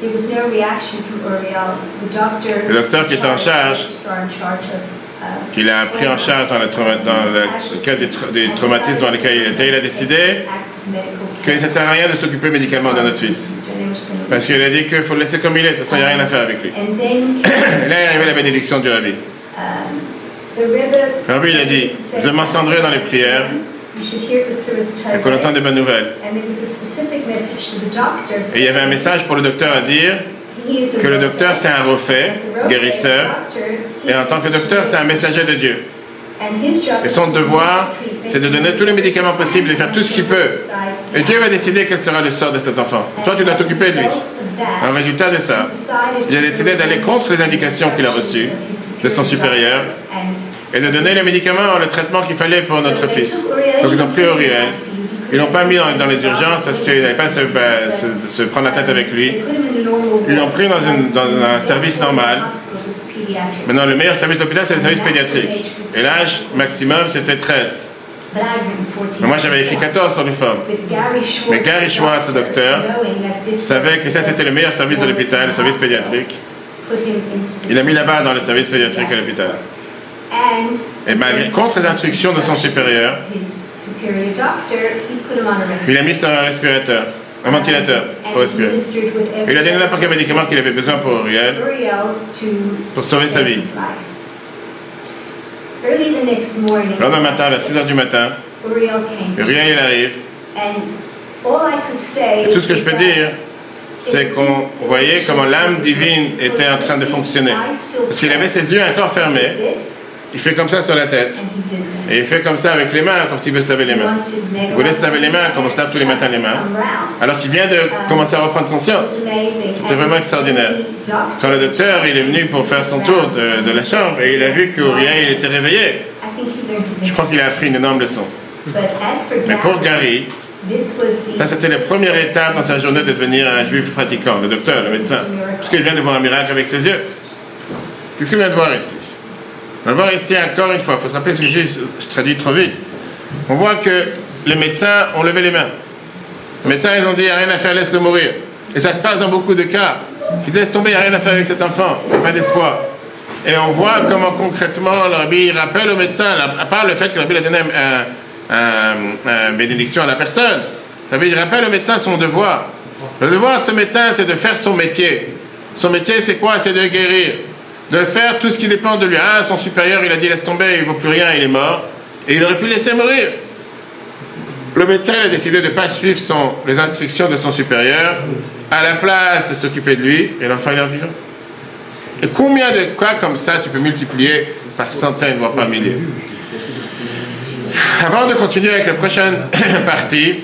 le docteur qui était en charge, qu'il a pris en charge dans le, trauma, dans le cas des, tra des traumatismes dans lesquels il était, il a décidé que ça ne sert à rien de s'occuper médicalement de notre fils. Parce qu'il a dit qu'il faut le laisser comme il est, de toute façon il n'y a rien à faire avec lui. Et là est arrivée la bénédiction du Rabbi. Le Rabbi il a dit, je m'encendrai dans les prières, et qu'on entende des bonnes nouvelles. Et il y avait un message pour le docteur à dire que le docteur c'est un refait, guérisseur, et en tant que docteur c'est un messager de Dieu. Et son devoir c'est de donner tous les médicaments possibles et faire tout ce qu'il peut. Et Dieu va décider quel sera le sort de cet enfant. Toi tu dois t'occuper de lui. En résultat de ça, il a décidé d'aller contre les indications qu'il a reçues de son supérieur et de donner les médicaments, le traitement qu'il fallait pour notre fils. Donc ils ont pris Uriel. Ils l'ont pas mis dans, dans les urgences parce qu'ils n'allaient pas se, bah, se, se prendre la tête avec lui. Ils l'ont pris dans, une, dans un service normal. Maintenant, le meilleur service d'hôpital, c'est le service pédiatrique. Et l'âge maximum, c'était treize. Mais moi, j'avais écrit quatorze sur l'uniforme. Mais Gary Schwartz, ce docteur, savait que ça, c'était le meilleur service de l'hôpital, le service pédiatrique. Il l'a mis là-bas dans le service pédiatrique à l'hôpital. Et malgré, contre les instructions de son supérieur, il a mis sur un respirateur, un ventilateur pour respirer. Et il a donné n'importe quel médicament qu'il avait besoin pour Uriel, pour sauver sa vie. Le lendemain matin, vers six heures du matin, Uriel il arrive. Et tout ce que je peux dire, c'est qu'on voyait comment l'âme divine était en train de fonctionner. Parce qu'il avait ses yeux encore fermés. Il fait comme ça sur la tête. Et il fait comme ça avec les mains, comme s'il veut se laver les mains. Il voulait se laver les mains, comme on se lave tous les matins les mains. Alors qu'il vient de commencer à reprendre conscience. C'était vraiment extraordinaire. Quand le docteur il est venu pour faire son tour de, de la chambre, et il a vu qu'Uriel il était réveillé, je crois qu'il a appris une énorme leçon. Mais pour Gary, ça c'était la première étape dans sa journée de devenir un juif pratiquant, le docteur, le médecin. Parce qu'il vient de voir un miracle avec ses yeux. Qu'est-ce qu'il vient de voir ici? On va voir ici encore une fois, il faut se rappeler ce que je, je traduis trop vite. On voit que les médecins ont levé les mains. Les médecins, ils ont dit, il n'y a rien à faire, laisse-le mourir. Et ça se passe dans beaucoup de cas. Ils disent, laisse tomber, il n'y a rien à faire avec cet enfant, il n'y a pas d'espoir. Et on voit comment concrètement le rabbi rappelle au médecin, à part le fait que le rabbi a donné une bénédiction à la personne, le rabbi rappelle au médecin son devoir. Le devoir de ce médecin, c'est de faire son métier. Son métier, c'est quoi? C'est de guérir. De faire tout ce qui dépend de lui. Ah, son supérieur, il a dit laisse tomber, il ne vaut plus rien, il est mort. Et il aurait pu le laisser mourir. Le médecin il a décidé de ne pas suivre son, les instructions de son supérieur, à la place de s'occuper de lui, et l'enfant il est vivant. Et combien de cas comme ça tu peux multiplier par centaines, voire par milliers? Avant de continuer avec la prochaine partie,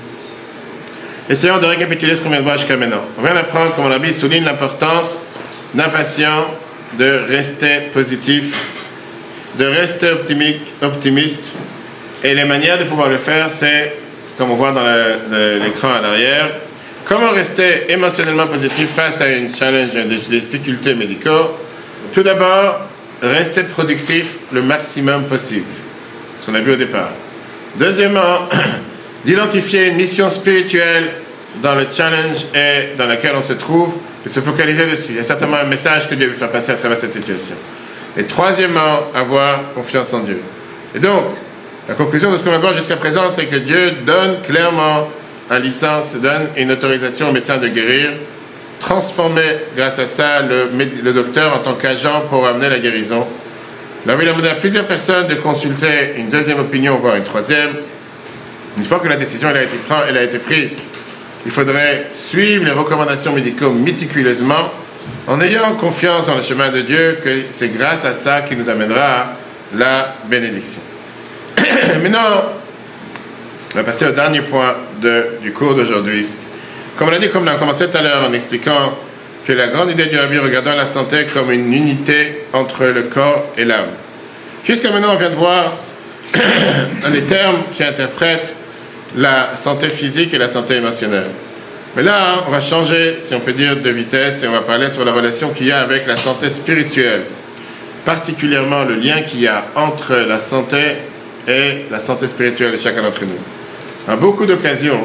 essayons de récapituler ce qu'on vient de voir jusqu'à maintenant. On vient d'apprendre, comme Rabbi souligne, l'importance d'un patient de rester positif, de rester optimiste, et les manières de pouvoir le faire, c'est, comme on voit dans l'écran à l'arrière, comment rester émotionnellement positif face à une challenge, des difficultés médicaux. Tout d'abord, rester productif le maximum possible, ce qu'on a vu au départ. Deuxièmement, d'identifier une mission spirituelle dans le challenge et dans laquelle on se trouve, et se focaliser dessus. Il y a certainement un message que Dieu veut faire passer à travers cette situation. Et troisièmement, avoir confiance en Dieu. Et donc, la conclusion de ce qu'on va voir jusqu'à présent, c'est que Dieu donne clairement une licence, donne une autorisation au médecin de guérir, transformer grâce à ça le, le docteur en tant qu'agent pour amener la guérison. Là, il a demandé à plusieurs personnes de consulter une deuxième opinion, voire une troisième. Une fois que la décision elle a été, elle a été prise, il faudrait suivre les recommandations médicales méticuleusement en ayant confiance dans le chemin de Dieu, que c'est grâce à ça qu'il nous amènera à la bénédiction. Maintenant, on va passer au dernier point de, du cours d'aujourd'hui. Comme on l'a dit, comme on a commencé tout à l'heure en expliquant que la grande idée du Rabbi regardant la santé comme une unité entre le corps et l'âme. Jusqu'à maintenant, on vient de voir un des termes qui interprètent la santé physique et la santé émotionnelle. Mais là, on va changer, si on peut dire, de vitesse et on va parler sur la relation qu'il y a avec la santé spirituelle. Particulièrement le lien qu'il y a entre la santé et la santé spirituelle de chacun d'entre nous. À beaucoup d'occasions,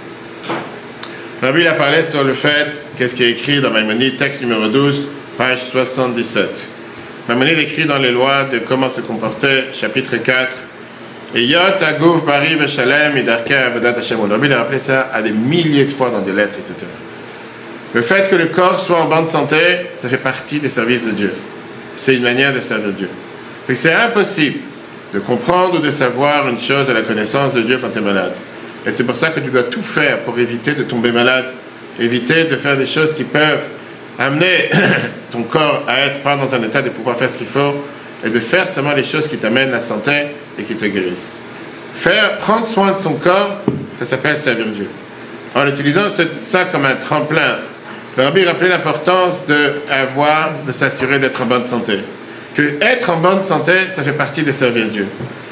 Rabbi a parlé sur le fait, qu'est-ce qui est écrit dans Maïmonide, texte numéro douze, page soixante-dix-sept. Maïmonide écrit dans les lois de comment se comporter, chapitre quatre, et Yot Aguf Bari Veshalem Idarka Avodat Hashem. Rabbi a rappelé ça à des milliers de fois dans des lettres, et cetera. Le fait que le corps soit en bonne santé, ça fait partie des services de Dieu. C'est une manière de servir Dieu. Donc c'est impossible de comprendre ou de savoir une chose de la connaissance de Dieu quand tu es malade. Et c'est pour ça que tu dois tout faire pour éviter de tomber malade, éviter de faire des choses qui peuvent amener ton corps à être pas dans un état de pouvoir faire ce qu'il faut, et de faire seulement les choses qui t'amènent la santé et qui te guérissent. Faire, prendre soin de son corps, ça s'appelle servir Dieu. En utilisant ce, ça comme un tremplin, le Rabbi rappelait l'importance de avoir, de s'assurer d'être en bonne santé. Que être en bonne santé, ça fait partie de servir Dieu.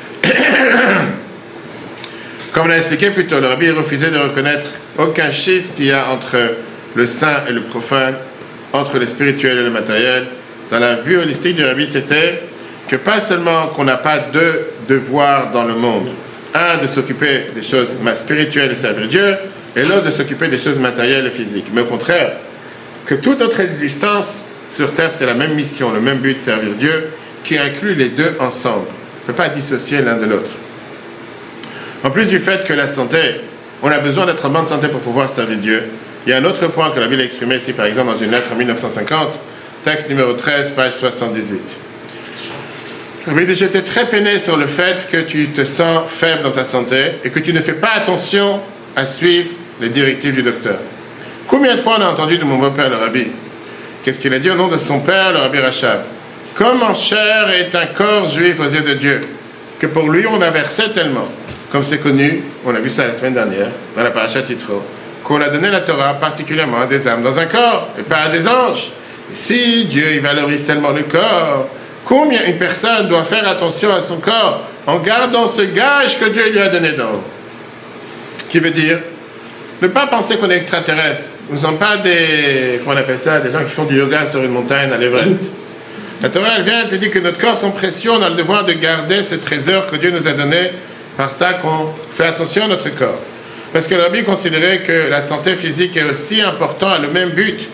Comme on l'a expliqué plus tôt, le Rabbi refusait de reconnaître aucun schisme qu'il y a entre le saint et le profane, entre le spirituel et le matériel. Dans la vue holistique du Rabbi, c'était que pas seulement qu'on n'a pas deux devoirs dans le monde, un de s'occuper des choses spirituelles et servir Dieu, et l'autre de s'occuper des choses matérielles et physiques. Mais au contraire, que toute notre existence sur Terre, c'est la même mission, le même but, servir Dieu, qui inclut les deux ensemble. On ne peut pas dissocier l'un de l'autre. En plus du fait que la santé, on a besoin d'être en bonne santé pour pouvoir servir Dieu, il y a un autre point que la Bible a exprimé ici, par exemple, dans une lettre en mille neuf cent cinquante, texte numéro treize, page soixante-dix-huit. J'étais très peiné sur le fait que tu te sens faible dans ta santé et que tu ne fais pas attention à suivre les directives du docteur. Combien de fois on a entendu de mon beau-père, le Rabbi? Qu'est-ce qu'il a dit au nom de son père, le Rabbi Rachab? Comme en chair est un corps juif aux yeux de Dieu, que pour lui on a versé tellement, comme c'est connu, on a vu ça la semaine dernière, dans la paracha Yitro, qu'on a donné la Torah particulièrement à des âmes dans un corps, et pas à des anges. Et si Dieu il valorise tellement le corps, combien une personne doit faire attention à son corps en gardant ce gage que Dieu lui a donné d'en haut? Qui veut dire ne pas penser qu'on est extraterrestre. Nous ne sommes pas des, comment on appelle ça, des gens qui font du yoga sur une montagne à l'Everest. La Torah, elle vient, elle te dit que notre corps sont précieux, on a le devoir de garder ce trésor que Dieu nous a donné, par ça qu'on fait attention à notre corps. Parce que le Rabbi considérait que la santé physique est aussi importante, a le même but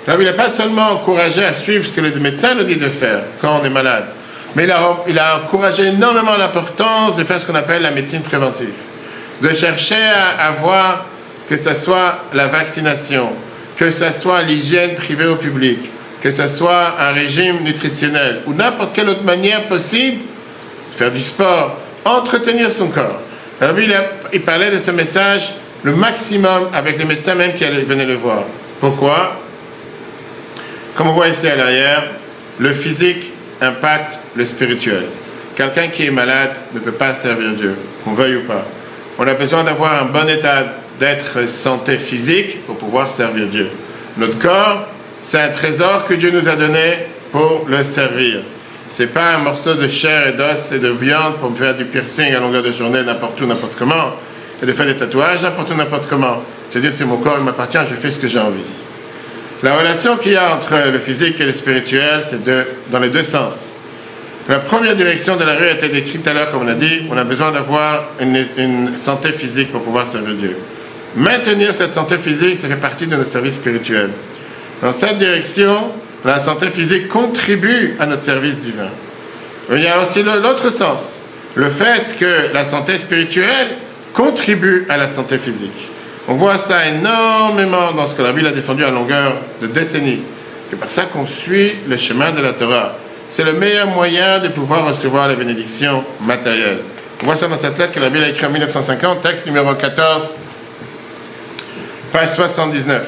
Alors, il n'a pas seulement encouragé à suivre ce que le médecin nous dit de faire quand on est malade, mais il a, il a encouragé énormément l'importance de faire ce qu'on appelle la médecine préventive, de chercher à avoir que ce soit la vaccination, que ce soit l'hygiène privée au public, que ce soit un régime nutritionnel ou n'importe quelle autre manière possible de faire du sport, entretenir son corps. Alors lui, il, a, il parlait de ce message le maximum avec les médecins même qui venaient le voir. Pourquoi? Comme on voit ici à l'arrière, le physique impacte le spirituel. Quelqu'un qui est malade ne peut pas servir Dieu, qu'on veuille ou pas. On a besoin d'avoir un bon état d'être santé physique pour pouvoir servir Dieu. Notre corps, c'est un trésor que Dieu nous a donné pour le servir. C'est pas un morceau de chair et d'os et de viande pour me faire du piercing à longueur de journée n'importe où, n'importe comment, et de faire des tatouages n'importe où, n'importe comment. C'est-à-dire c'est mon corps, il m'appartient, je fais ce que j'ai envie. La relation qu'il y a entre le physique et le spirituel, c'est de, dans les deux sens. La première direction de la rue a été décrite tout à l'heure, comme on a dit, on a besoin d'avoir une, une santé physique pour pouvoir servir Dieu. Maintenir cette santé physique, ça fait partie de notre service spirituel. Dans cette direction, la santé physique contribue à notre service divin. Il y a aussi l'autre sens, le fait que la santé spirituelle contribue à la santé physique. On voit ça énormément dans ce que la Bible a défendu à longueur de décennies. C'est par ça qu'on suit le chemin de la Torah. C'est le meilleur moyen de pouvoir recevoir les bénédictions matérielles. On voit ça dans cette lettre que la Bible a écrite en mille neuf cent cinquante, texte numéro quatorze, page soixante-dix-neuf.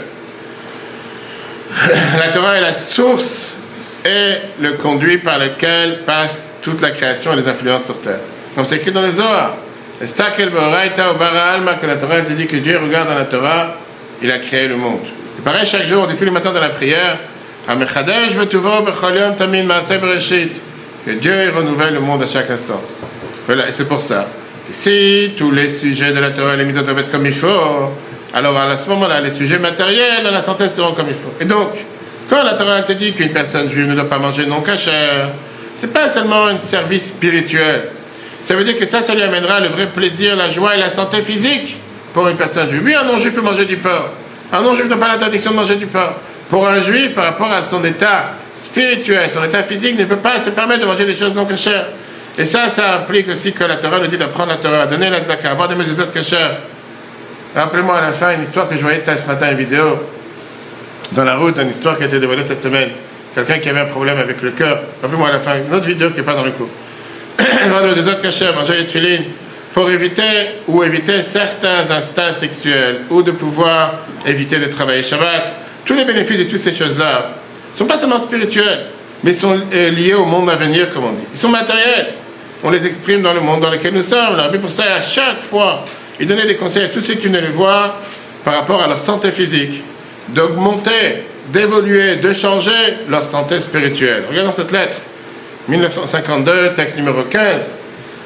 La Torah est la source et le conduit par lequel passe toute la création et les influences sur terre. Comme c'est écrit dans les Zohar. Estakel Boraita ou Bara Alma, que la Torah te dit que Dieu regarde dans la Torah, il a créé le monde. Et pareil, chaque jour, on dit tous les matins dans la prière, Amechadesh Betuvo Bechol Yom Tamin Maaseh Bereshit, que Dieu renouvelle le monde à chaque instant. Voilà, et c'est pour ça que si tous les sujets de la Torah et les mitzvot doivent être comme il faut, alors à ce moment-là, les sujets matériels de la santé seront comme il faut. Et donc, quand la Torah te dit qu'une personne juive ne doit pas manger non kasher, c'est pas seulement un service spirituel. Ça veut dire que ça, ça lui amènera le vrai plaisir, la joie et la santé physique pour une personne juive. Oui, un non-juif peut manger du porc. Un non-juif n'a pas l'interdiction de manger du porc. Pour un juif, par rapport à son état spirituel, son état physique, ne peut pas se permettre de manger des choses non kosher. Et ça, ça implique aussi que la Torah nous dit d'apprendre la Torah, donner la tzaka, avoir des mezuzot kosher. Rappelez-moi à la fin une histoire que je voyais ce matin, une vidéo dans la route, une histoire qui a été dévoilée cette semaine. Quelqu'un qui avait un problème avec le cœur. Rappelez-moi à la fin, une autre vidéo qui n'est pas dans le coup. Avoir des autres cachets, manger les tefilines, pour éviter ou éviter certains instincts sexuels, ou de pouvoir éviter de travailler Shabbat. Tous les bénéfices de toutes ces choses-là ne sont pas seulement spirituels, mais sont liés au monde à venir, comme on dit. Ils sont matériels. On les exprime dans le monde dans lequel nous sommes. Mais pour ça, à chaque fois, il donnait des conseils à tous ceux qui venaient le voir par rapport à leur santé physique, d'augmenter, d'évoluer, de changer leur santé spirituelle. Regardons cette lettre. mille neuf cent cinquante-deux, texte numéro quinze,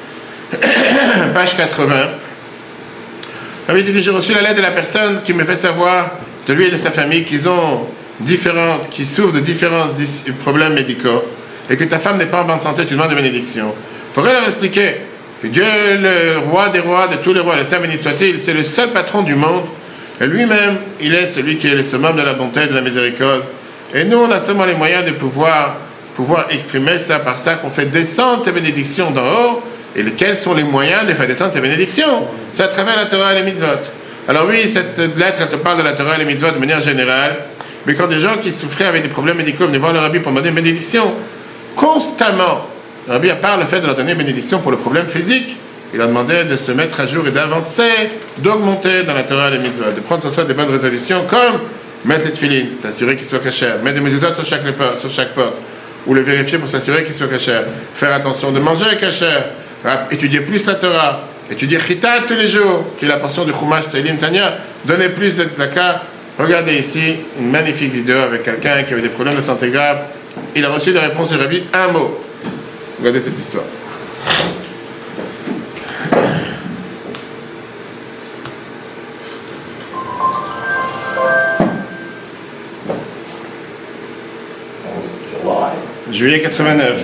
page quatre-vingts. Il dit, j'ai reçu la lettre de la personne qui me fait savoir de lui et de sa famille qu'ils ont différentes, qui souffrent de différents problèmes médicaux et que ta femme n'est pas en bonne santé, tu demandes de bénédiction. Il faudrait leur expliquer que Dieu, le roi des rois, de tous les rois, le Saint béni soit-il, c'est le seul patron du monde et lui-même, il est celui qui est le summum de la bonté et de la miséricorde. Et nous, on a seulement les moyens de pouvoir pouvoir exprimer ça par ça qu'on fait descendre ces bénédictions d'en haut. Et quels sont les moyens de faire descendre ces bénédictions? C'est à travers la Torah et les mitzvot. Alors oui, cette, cette lettre, elle te parle de la Torah et les mitzvot de manière générale, mais quand des gens qui souffraient avec des problèmes médicaux venaient voir le rabbi pour demander une bénédiction, constamment, le rabbi, à part le fait de leur donner une bénédiction pour le problème physique, il leur demandait de se mettre à jour et d'avancer, d'augmenter dans la Torah et les mitzvot, de prendre sur soi des bonnes résolutions comme mettre les tefilines, s'assurer qu'ils soient cachers, mettre des mezuzot sur chaque, sur chaque porte, ou le vérifier pour s'assurer qu'il soit kasher, faire attention de manger kasher, étudier plus la Torah, étudier Chitat tous les jours, qui est la portion du Chumash Teilim Tanya, donner plus de tzaka. Regardez ici une magnifique vidéo avec quelqu'un qui avait des problèmes de santé graves. Il a reçu des réponses du rabbi, un mot. Regardez cette histoire. Juillet quatre-vingt-neuf.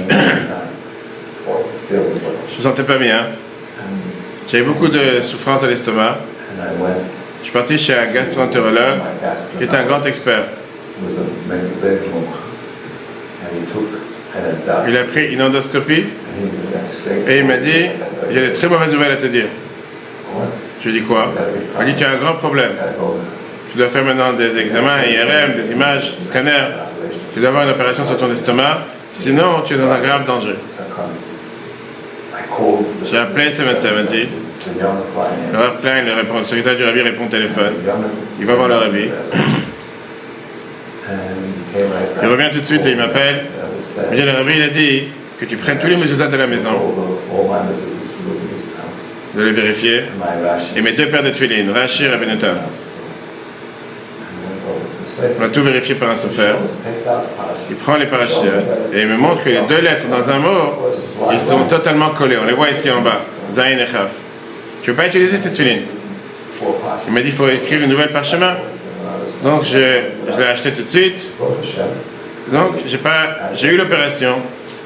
Je me sentais pas bien. J'avais beaucoup de souffrance à l'estomac. Je suis parti chez un gastro-entérologue qui était un grand expert. was a mental bedroom, and he took an endoscopy. Il a pris une endoscopie And he explained et il m'a dit j'ai des très mauvaises nouvelles à te dire. what? Je lui ai dit quoi? Il m'a dit tu as un grand problème. I go, Tu dois faire maintenant des examens I R M, des images, scanners. Tu dois avoir une opération sur ton estomac, sinon tu es dans un grave danger. I called the J'ai appelé sept cent soixante. the young Le client. Rav Klein, le, répond, le secrétaire du Rabbi répond au téléphone. The young- Il va voir le Rabbi. And he came right Il back. revient tout de suite et il m'appelle. I was Il me dit le Rabbi il a dit que tu prennes tous les mezuzot de la maison, All my missus is to look at this house. de les vérifier, And my rations. et mes deux paires de tuilines, Rashi et Rabbeinu Tam. On a tout vérifié par un sofer. Il prend les parachutes et il me montre que les deux lettres dans un mot, ils sont totalement collés. On les voit ici en bas. Zayin et Chaf. Tu veux pas utiliser cette tuiline? Il m'a dit qu'il faut écrire une nouvelle parchemin. Donc je, je l'ai acheté tout de suite. Donc j'ai pas, j'ai eu l'opération.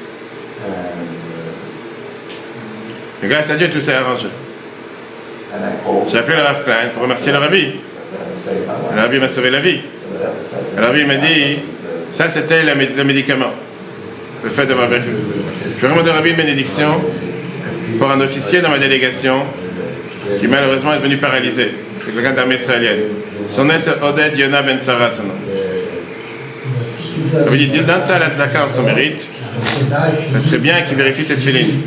Et grâce à Dieu, tout s'est arrangé. J'ai appelé le Rav Klein pour remercier le Rabbi. Le Rabbi m'a sauvé la vie. Le Rabbi m'a dit, ça c'était le, mé- le médicament. Le fait d'avoir vérifié. Je vais demander au Rabbi une bénédiction pour un officier dans ma délégation qui malheureusement est devenu paralysé. C'est quelqu'un d'armée israélienne. Son nom c'est Oded Yona Ben Sarah, son nom. Il m'a dit, donne ça à la tzaka en son mérite. Ça serait bien qu'il vérifie cette filine.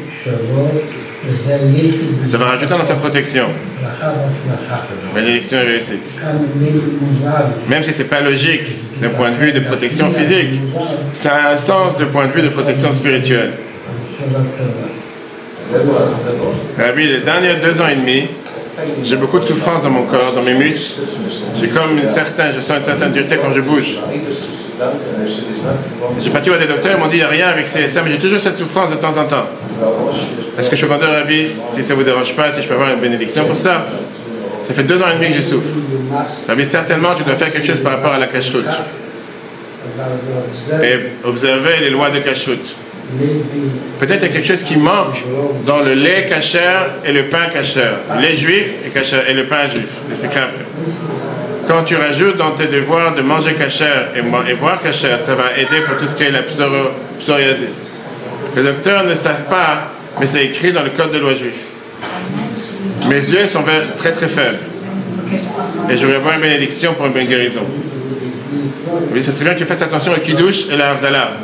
Ça va rajouter dans sa protection. Bénédiction et réussite. Même si c'est pas logique d'un point de vue de protection physique, ça a un sens d'un point de vue de protection spirituelle. Rabbi, les derniers deux ans et demi, j'ai beaucoup de souffrance dans mon corps, dans mes muscles. J'ai comme une certaine, je sens une certaine dureté quand je bouge. J'ai parti voir des docteurs, ils m'ont dit il n'y a rien avec C S A, mais j'ai toujours cette souffrance de temps en temps. Est-ce que je peux demander au Rabbi, si ça ne vous dérange pas, si je peux avoir une bénédiction pour ça? Ça fait deux ans et demi que je souffre. Rabbi, certainement tu dois faire quelque chose par rapport à la cacheroute. Et observer les lois de cacheroute. Peut-être qu'il y a quelque chose qui manque dans le lait cachère et le pain cachère. Le lait juif et, cachère, et le pain juif. Je l'expliquerai après. Quand tu rajoutes dans tes devoirs de manger cachère et, et boire cachère, ça va aider pour tout ce qui est la psoro- psoriasis. Les docteurs ne savent pas, mais c'est écrit dans le code de loi juif. Mes yeux sont très très faibles. Et je vais avoir une bénédiction pour une bonne guérison. Oui, ça serait bien que tu fasses attention au kiddush et la havdalah.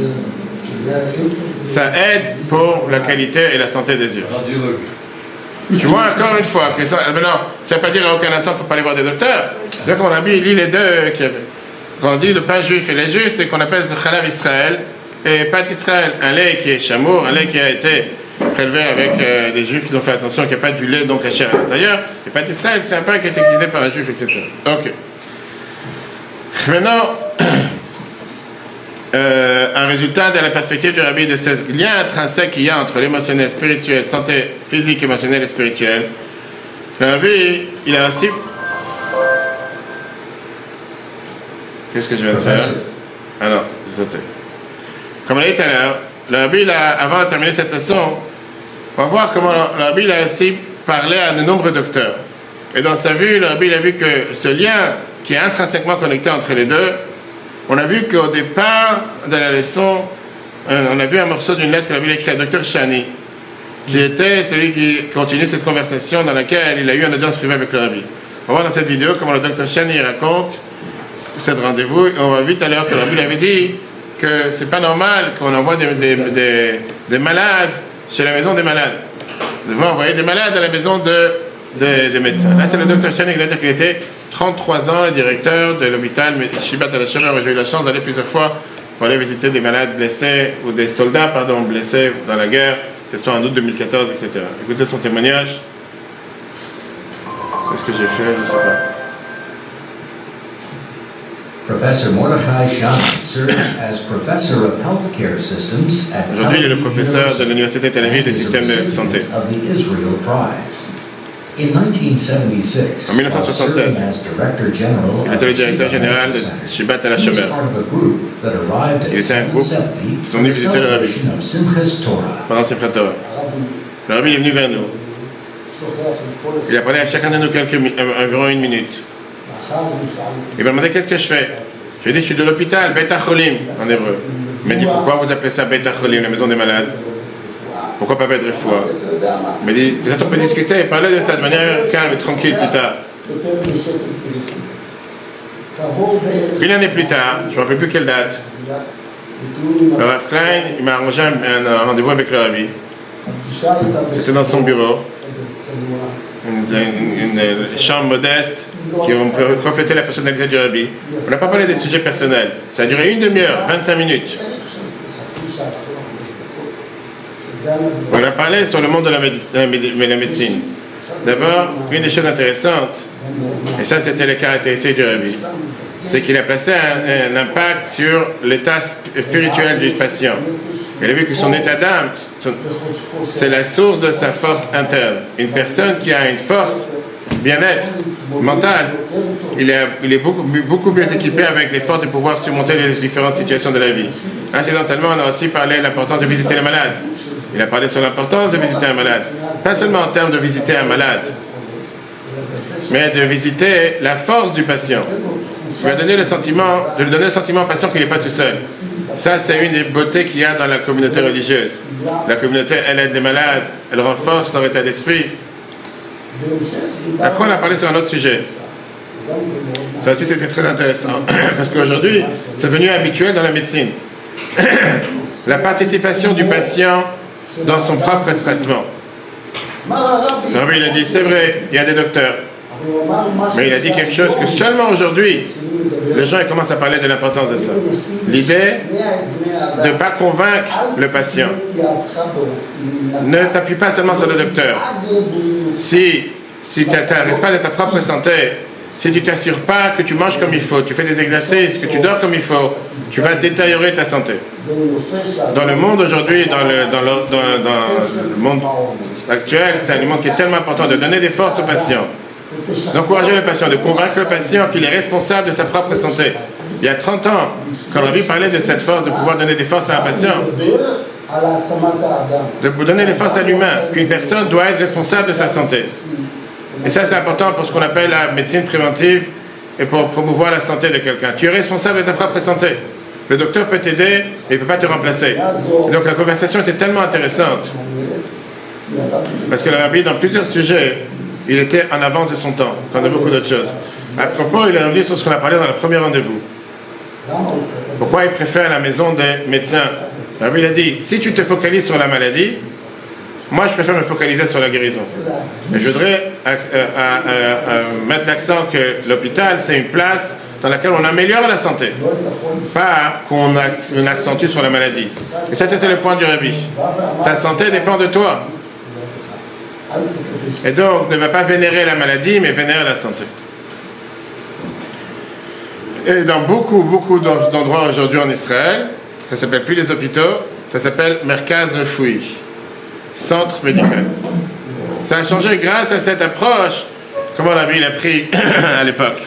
Ça aide pour la qualité et la santé des yeux. Tu vois, encore une fois, que ça, mais non, ça ne veut pas dire à aucun instant qu'il ne faut pas aller voir des docteurs. Donc, mon ami, il lit les deux. Qui avait. Quand on dit le pain juif et lait juif, c'est qu'on appelle le chalav Israël et pâte Israël. Un lait qui est chamour, un lait qui a été prélevé avec euh, des juifs qui ont fait attention qu'il n'y a pas du lait donc caché à l'intérieur. Et pâte Israël, c'est un pain qui a été cuisiné par un juif, et cetera. Ok. Maintenant, euh, un résultat de la perspective du Rabbi de ce lien intrinsèque qu'il y a entre l'émotionnel, spirituel, santé physique, émotionnelle et spirituelle. Le Rabbi, il a aussi... Qu'est-ce que je viens de faire? Ah non, j'ai sauté. Comme on l'a dit tout à l'heure, le Rabbi, il a, avant de terminer cette leçon, on va voir comment le Rabbi il a aussi parlé à de nombreux docteurs. Et dans sa vue, le Rabbi il a vu que ce lien qui est intrinsèquement connecté entre les deux, on a vu qu'au départ de la leçon, on a vu un morceau d'une lettre que le Rabbi a écrite à Docteur Shani, qui était celui qui continue cette conversation dans laquelle il a eu une audience privée avec le Rabbi. On va voir dans cette vidéo comment le Docteur Shani raconte ce rendez-vous. Et on va vu tout à l'heure que le Rabbi lui avait dit que c'est pas normal qu'on envoie des, des, des, des malades chez la maison des malades. Nous devons envoyer des malades à la maison de, de, des médecins. Là, c'est le Docteur Shani qui doit dire qu'il était trente-trois ans, le directeur de l'hôpital Shibat al-Hashamer, où j'ai eu la chance d'aller plusieurs fois pour aller visiter des malades blessés, ou des soldats, pardon, blessés dans la guerre, que ce soit en août deux mille quatorze, et cetera. Écoutez son témoignage. Qu'est-ce que j'ai fait? Je ne sais pas. Professor Mordechai Shaman serves as professor of healthcare systems at Aujourd'hui, il est le Tel Aviv professeur de l'Université Tel Aviv des and is a systèmes de santé. recipient of the Israel Prize. In nineteen seventy-six, En mille neuf cent while soixante-seize, serving as director general il of était le the directeur Shiva général de Medical Center, Shibat he was al-Hashamer. part of a group that arrived Il at était un groupe seven seventy qui sont for the venus visiter le Rabbi celebration of Simchas Torah. pendant ses Torah. Le Rabbi est venu vers nous. Il a parlé à chacun de nous quelques mi- euh, environ une minute. Il m'a demandé qu'est-ce que je fais. Je lui ai dit, je suis de l'hôpital, Beit HaCholim, en hébreu. Il m'a dit, pourquoi vous appelez ça Beit HaCholim, la maison des malades? Pourquoi pas Beit Refoua? Il m'a dit, peut-être on peut discuter et parler de ça de manière calme et tranquille plus tard. Une année plus tard, je ne me rappelle plus quelle date, le Rav Klein, il m'a arrangé un, un rendez-vous avec le Rabbi. J'étais dans son bureau, une, une, une chambre modeste qui reflétait la personnalité du Rabbi. On n'a pas parlé des sujets personnels. Ça a duré une demi-heure, vingt-cinq minutes. On a parlé sur le monde de la médecine. D'abord, une des choses intéressantes, et ça c'était les caractéristiques du Rabbi, c'est qu'il a placé un, un impact sur l'état spirituel du patient. Il a vu que son état d'âme, c'est la source de sa force interne. Une personne qui a une force bien-être mentale, il est, il est beaucoup, beaucoup mieux équipé avec les forces de pouvoir surmonter les différentes situations de la vie. Incidentellement, on a aussi parlé de l'importance de visiter les malades. Il a parlé sur l'importance de visiter un malade. Pas seulement en termes de visiter un malade, mais de visiter la force du patient. Je vais donner le sentiment, de lui donner le sentiment au patient qu'il n'est pas tout seul. Ça, c'est une des beautés qu'il y a dans la communauté religieuse. La communauté, elle aide les malades, elle renforce leur état d'esprit. Après, on a parlé sur un autre sujet. Ça aussi, c'était très intéressant. Parce qu'aujourd'hui, c'est devenu habituel dans la médecine. La participation du patient dans son propre traitement. Le Rabbi, il a dit, c'est vrai, il y a des docteurs. Mais il a dit quelque chose que seulement aujourd'hui, les gens ils commencent à parler de l'importance de ça. L'idée de ne pas convaincre le patient. Ne t'appuie pas seulement sur le docteur. Si, si tu n'intéresses pas de ta propre santé, si tu ne t'assures pas que tu manges comme il faut, tu fais des exercices, que tu dors comme il faut, tu vas détériorer ta santé. Dans le monde aujourd'hui, dans le, dans, le, dans, dans le monde actuel, c'est un monde qui est tellement important de donner des forces aux patients. D'encourager le patient, de convaincre le patient qu'il est responsable de sa propre santé. Il y a trente ans, quand Rabbi parlait de cette force, de pouvoir donner des forces à un patient, de donner des forces à l'humain, qu'une personne doit être responsable de sa santé. Et ça, c'est important pour ce qu'on appelle la médecine préventive et pour promouvoir la santé de quelqu'un. Tu es responsable de ta propre santé. Le docteur peut t'aider, mais il ne peut pas te remplacer. Et donc la conversation était tellement intéressante, parce que le Rabbi, dans plusieurs sujets, il était en avance de son temps, quand on a beaucoup d'autres choses. À propos, il est revenu sur ce qu'on a parlé dans le premier rendez-vous. Pourquoi il préfère la maison des médecins? Il a dit, si tu te focalises sur la maladie, moi je préfère me focaliser sur la guérison. Et je voudrais euh, euh, euh, euh, mettre l'accent que l'hôpital, c'est une place dans laquelle on améliore la santé, pas qu'on accentue sur la maladie. Et ça, c'était le point du Rabbi. Ta santé dépend de toi. Et donc, ne va pas vénérer la maladie, mais vénérer la santé. Et dans beaucoup, beaucoup d'endroits aujourd'hui en Israël, ça ne s'appelle plus les hôpitaux, ça s'appelle Merkaz Refoui, centre médical. Ça a changé grâce à cette approche, comment la Bible a pris à l'époque.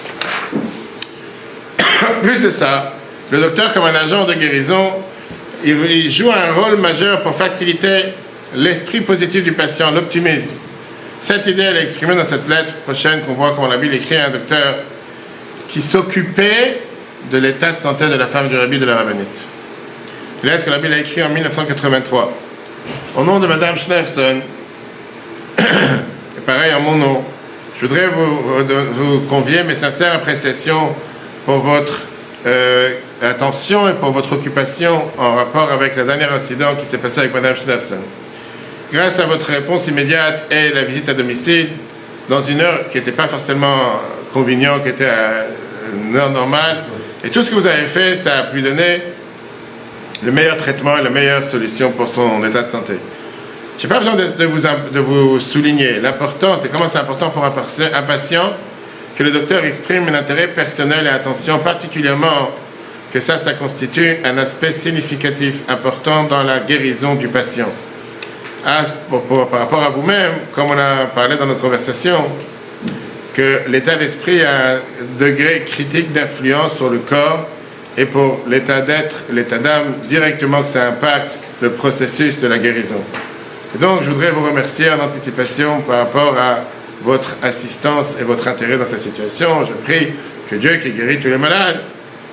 Plus de ça, le docteur, comme un agent de guérison, il joue un rôle majeur pour faciliter l'esprit positif du patient, l'optimisme. Cette idée, elle est exprimée dans cette lettre prochaine qu'on voit comment la Bible écrit à un docteur qui s'occupait de l'état de santé de la femme du Rabbi de la rabbinite. Lettre que la Bible a écrite en mille neuf cent quatre-vingt-trois. Au nom de Madame Schneerson, et pareil en mon nom, je voudrais vous, vous convier mes sincères appréciations pour votre euh, attention et pour votre occupation en rapport avec le dernier incident qui s'est passé avec Madame Schneerson. Grâce à votre réponse immédiate et la visite à domicile, dans une heure qui n'était pas forcément convenante, qui était à une heure normale, et tout ce que vous avez fait, ça a pu donner le meilleur traitement et la meilleure solution pour son état de santé. Je n'ai pas besoin de, de, vous, de vous souligner l'important, c'est comment c'est important pour un, un patient que le docteur exprime un intérêt personnel et attention, particulièrement que ça, ça constitue un aspect significatif, important dans la guérison du patient. À, pour, pour, par rapport à vous-même, comme on a parlé dans notre conversation, que l'état d'esprit a un degré critique d'influence sur le corps et pour l'état d'être, l'état d'âme, directement que ça impacte le processus de la guérison. Et donc, je voudrais vous remercier en anticipation par rapport à votre assistance et votre intérêt dans cette situation. Je prie que Dieu qui guérit tous les malades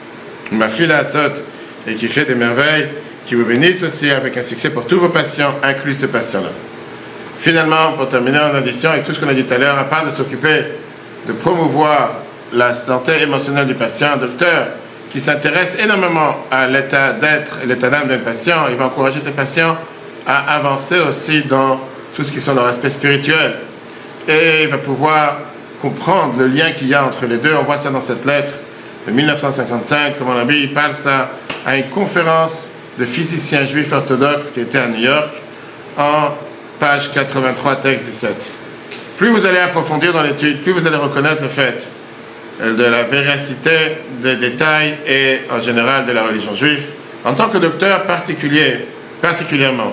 Mafli la Asot, et qui fait des merveilles, qui vous bénisse aussi avec un succès pour tous vos patients, inclus ce patient-là. Finalement, pour terminer en addition avec tout ce qu'on a dit tout à l'heure, à part de s'occuper de promouvoir la santé émotionnelle du patient, un docteur qui s'intéresse énormément à l'état d'être et l'état d'âme d'un patient, il va encourager ses patients à avancer aussi dans tout ce qui sont leurs aspects spirituels. Et il va pouvoir comprendre le lien qu'il y a entre les deux. On voit ça dans cette lettre de mille neuf cent cinquante-cinq, comment la Bible parle ça à une conférence de physiciens juifs orthodoxes qui était à New York, en page quatre-vingt-trois, texte dix-sept. Plus vous allez approfondir dans l'étude, plus vous allez reconnaître le fait de la véracité des détails et en général de la religion juive. En tant que docteur particulier, particulièrement,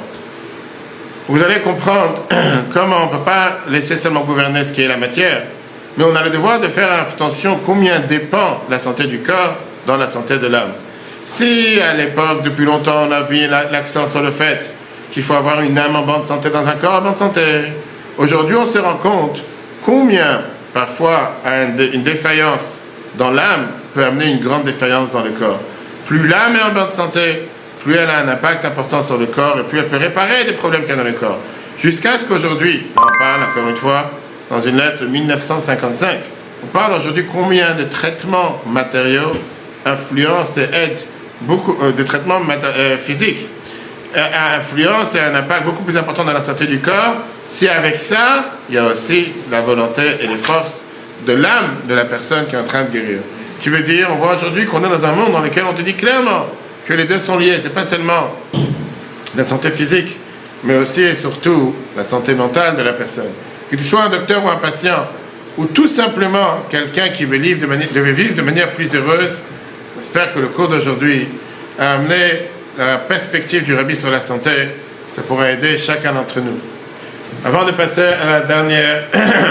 vous allez comprendre comment on ne peut pas laisser seulement gouverner ce qui est la matière, mais on a le devoir de faire attention combien dépend la santé du corps dans la santé de l'âme. Si à l'époque, depuis longtemps, on a mis l'accent sur le fait qu'il faut avoir une âme en bonne santé dans un corps en bonne santé, aujourd'hui on se rend compte combien parfois une défaillance dans l'âme peut amener une grande défaillance dans le corps. Plus l'âme est en bonne santé, plus elle a un impact important sur le corps et plus elle peut réparer des problèmes qu'il y a dans le corps. Jusqu'à ce qu'aujourd'hui, on en parle encore une fois dans une lettre de mille neuf cent cinquante-cinq, on parle aujourd'hui combien de traitements matériaux influencent et aident beaucoup, euh, de traitements euh, physiques, euh, influencent et un impact beaucoup plus important dans la santé du corps, si avec ça, il y a aussi la volonté et les forces de l'âme de la personne qui est en train de guérir. Qui veut dire, on voit aujourd'hui qu'on est dans un monde dans lequel on te dit clairement que les deux sont liés. C'est pas seulement la santé physique, mais aussi et surtout la santé mentale de la personne. Que tu sois un docteur ou un patient, ou tout simplement quelqu'un qui veut vivre de manière, veut vivre de manière plus heureuse, j'espère que le cours d'aujourd'hui a amené la perspective du Rabbi sur la santé. Ça pourrait aider chacun d'entre nous. Avant de passer à la dernière,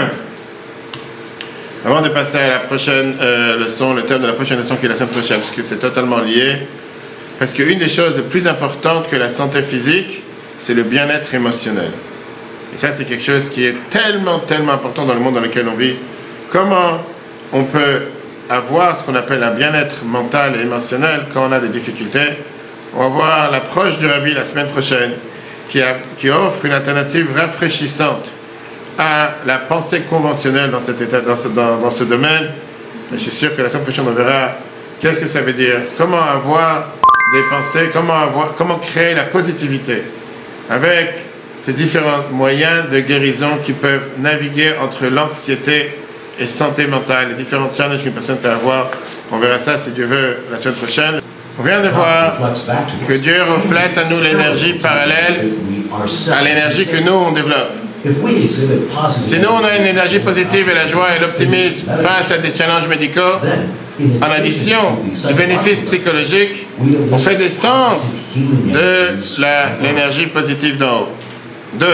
avant de passer à la prochaine euh, leçon, le thème de la prochaine leçon qui est la semaine prochaine, parce que c'est totalement lié, parce qu'une des choses les plus importantes que la santé physique, c'est le bien-être émotionnel. Et ça, c'est quelque chose qui est tellement, tellement important dans le monde dans lequel on vit. Comment on peut avoir ce qu'on appelle un bien-être mental et émotionnel quand on a des difficultés? On va voir l'approche du Rabbi la semaine prochaine, Qui, a, qui offre une alternative rafraîchissante à la pensée conventionnelle dans, cet état, dans, ce, dans, dans ce domaine. Et je suis sûr que la semaine prochaine, on verra qu'est-ce que ça veut dire, comment avoir des pensées, comment, avoir, comment créer la positivité avec ces différents moyens de guérison qui peuvent naviguer entre l'anxiété et santé mentale, les différents challenges qu'une personne peut avoir. On verra ça, si Dieu veut, la semaine prochaine. On vient de voir que Dieu reflète à nous l'énergie parallèle à l'énergie que nous, on développe. Si nous, on a une énergie positive et la joie et l'optimisme face à des challenges médicaux, en addition du bénéfice psychologique, on fait descendre de l'énergie positive d'en haut. Deux,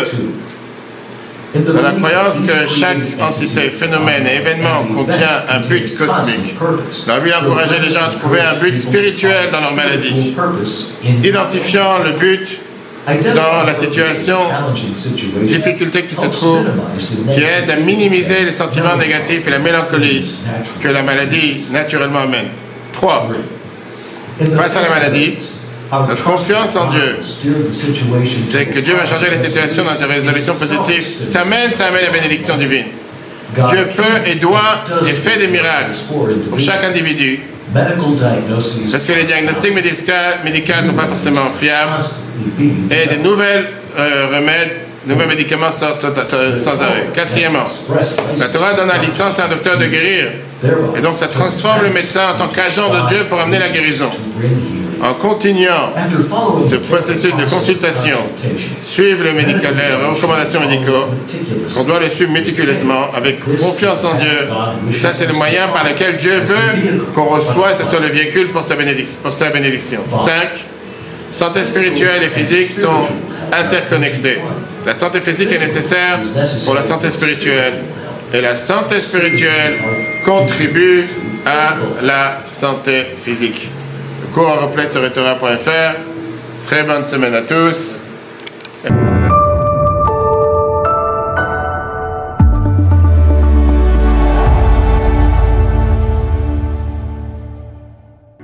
dans la croyance que chaque entité, phénomène et événement contient un but cosmique, la Bible encourageait les gens à trouver un but spirituel dans leur maladie, identifiant le but dans la situation, difficulté qui se trouve, qui aide à minimiser les sentiments négatifs et la mélancolie que la maladie naturellement amène. Trois, face à la maladie, notre confiance en Dieu, c'est que Dieu va changer les situations dans une résolution positive. Ça amène, ça amène la bénédiction divine. Dieu peut et doit et fait des miracles pour chaque individu. Parce que les diagnostics médicaux ne sont pas forcément fiables et de nouvelles euh, remèdes, de nouveaux médicaments sortent sans arrêt. Quatrièmement, la Torah donne la licence à un docteur de guérir. Et donc ça transforme le médecin en tant qu'agent de Dieu pour amener la guérison. En continuant ce processus de consultation, suivre les, médical, les recommandations médicaux, on doit les suivre méticuleusement, avec confiance en Dieu. Ça, c'est le moyen par lequel Dieu veut qu'on reçoive, ça soit le véhicule pour sa bénédiction. Pour sa bénédiction. Cinq, santé spirituelle et physique sont interconnectées. La santé physique est nécessaire pour la santé spirituelle. Et la santé spirituelle contribue à la santé physique. Le cours en replay sur etora point f r. Très bonne semaine à tous.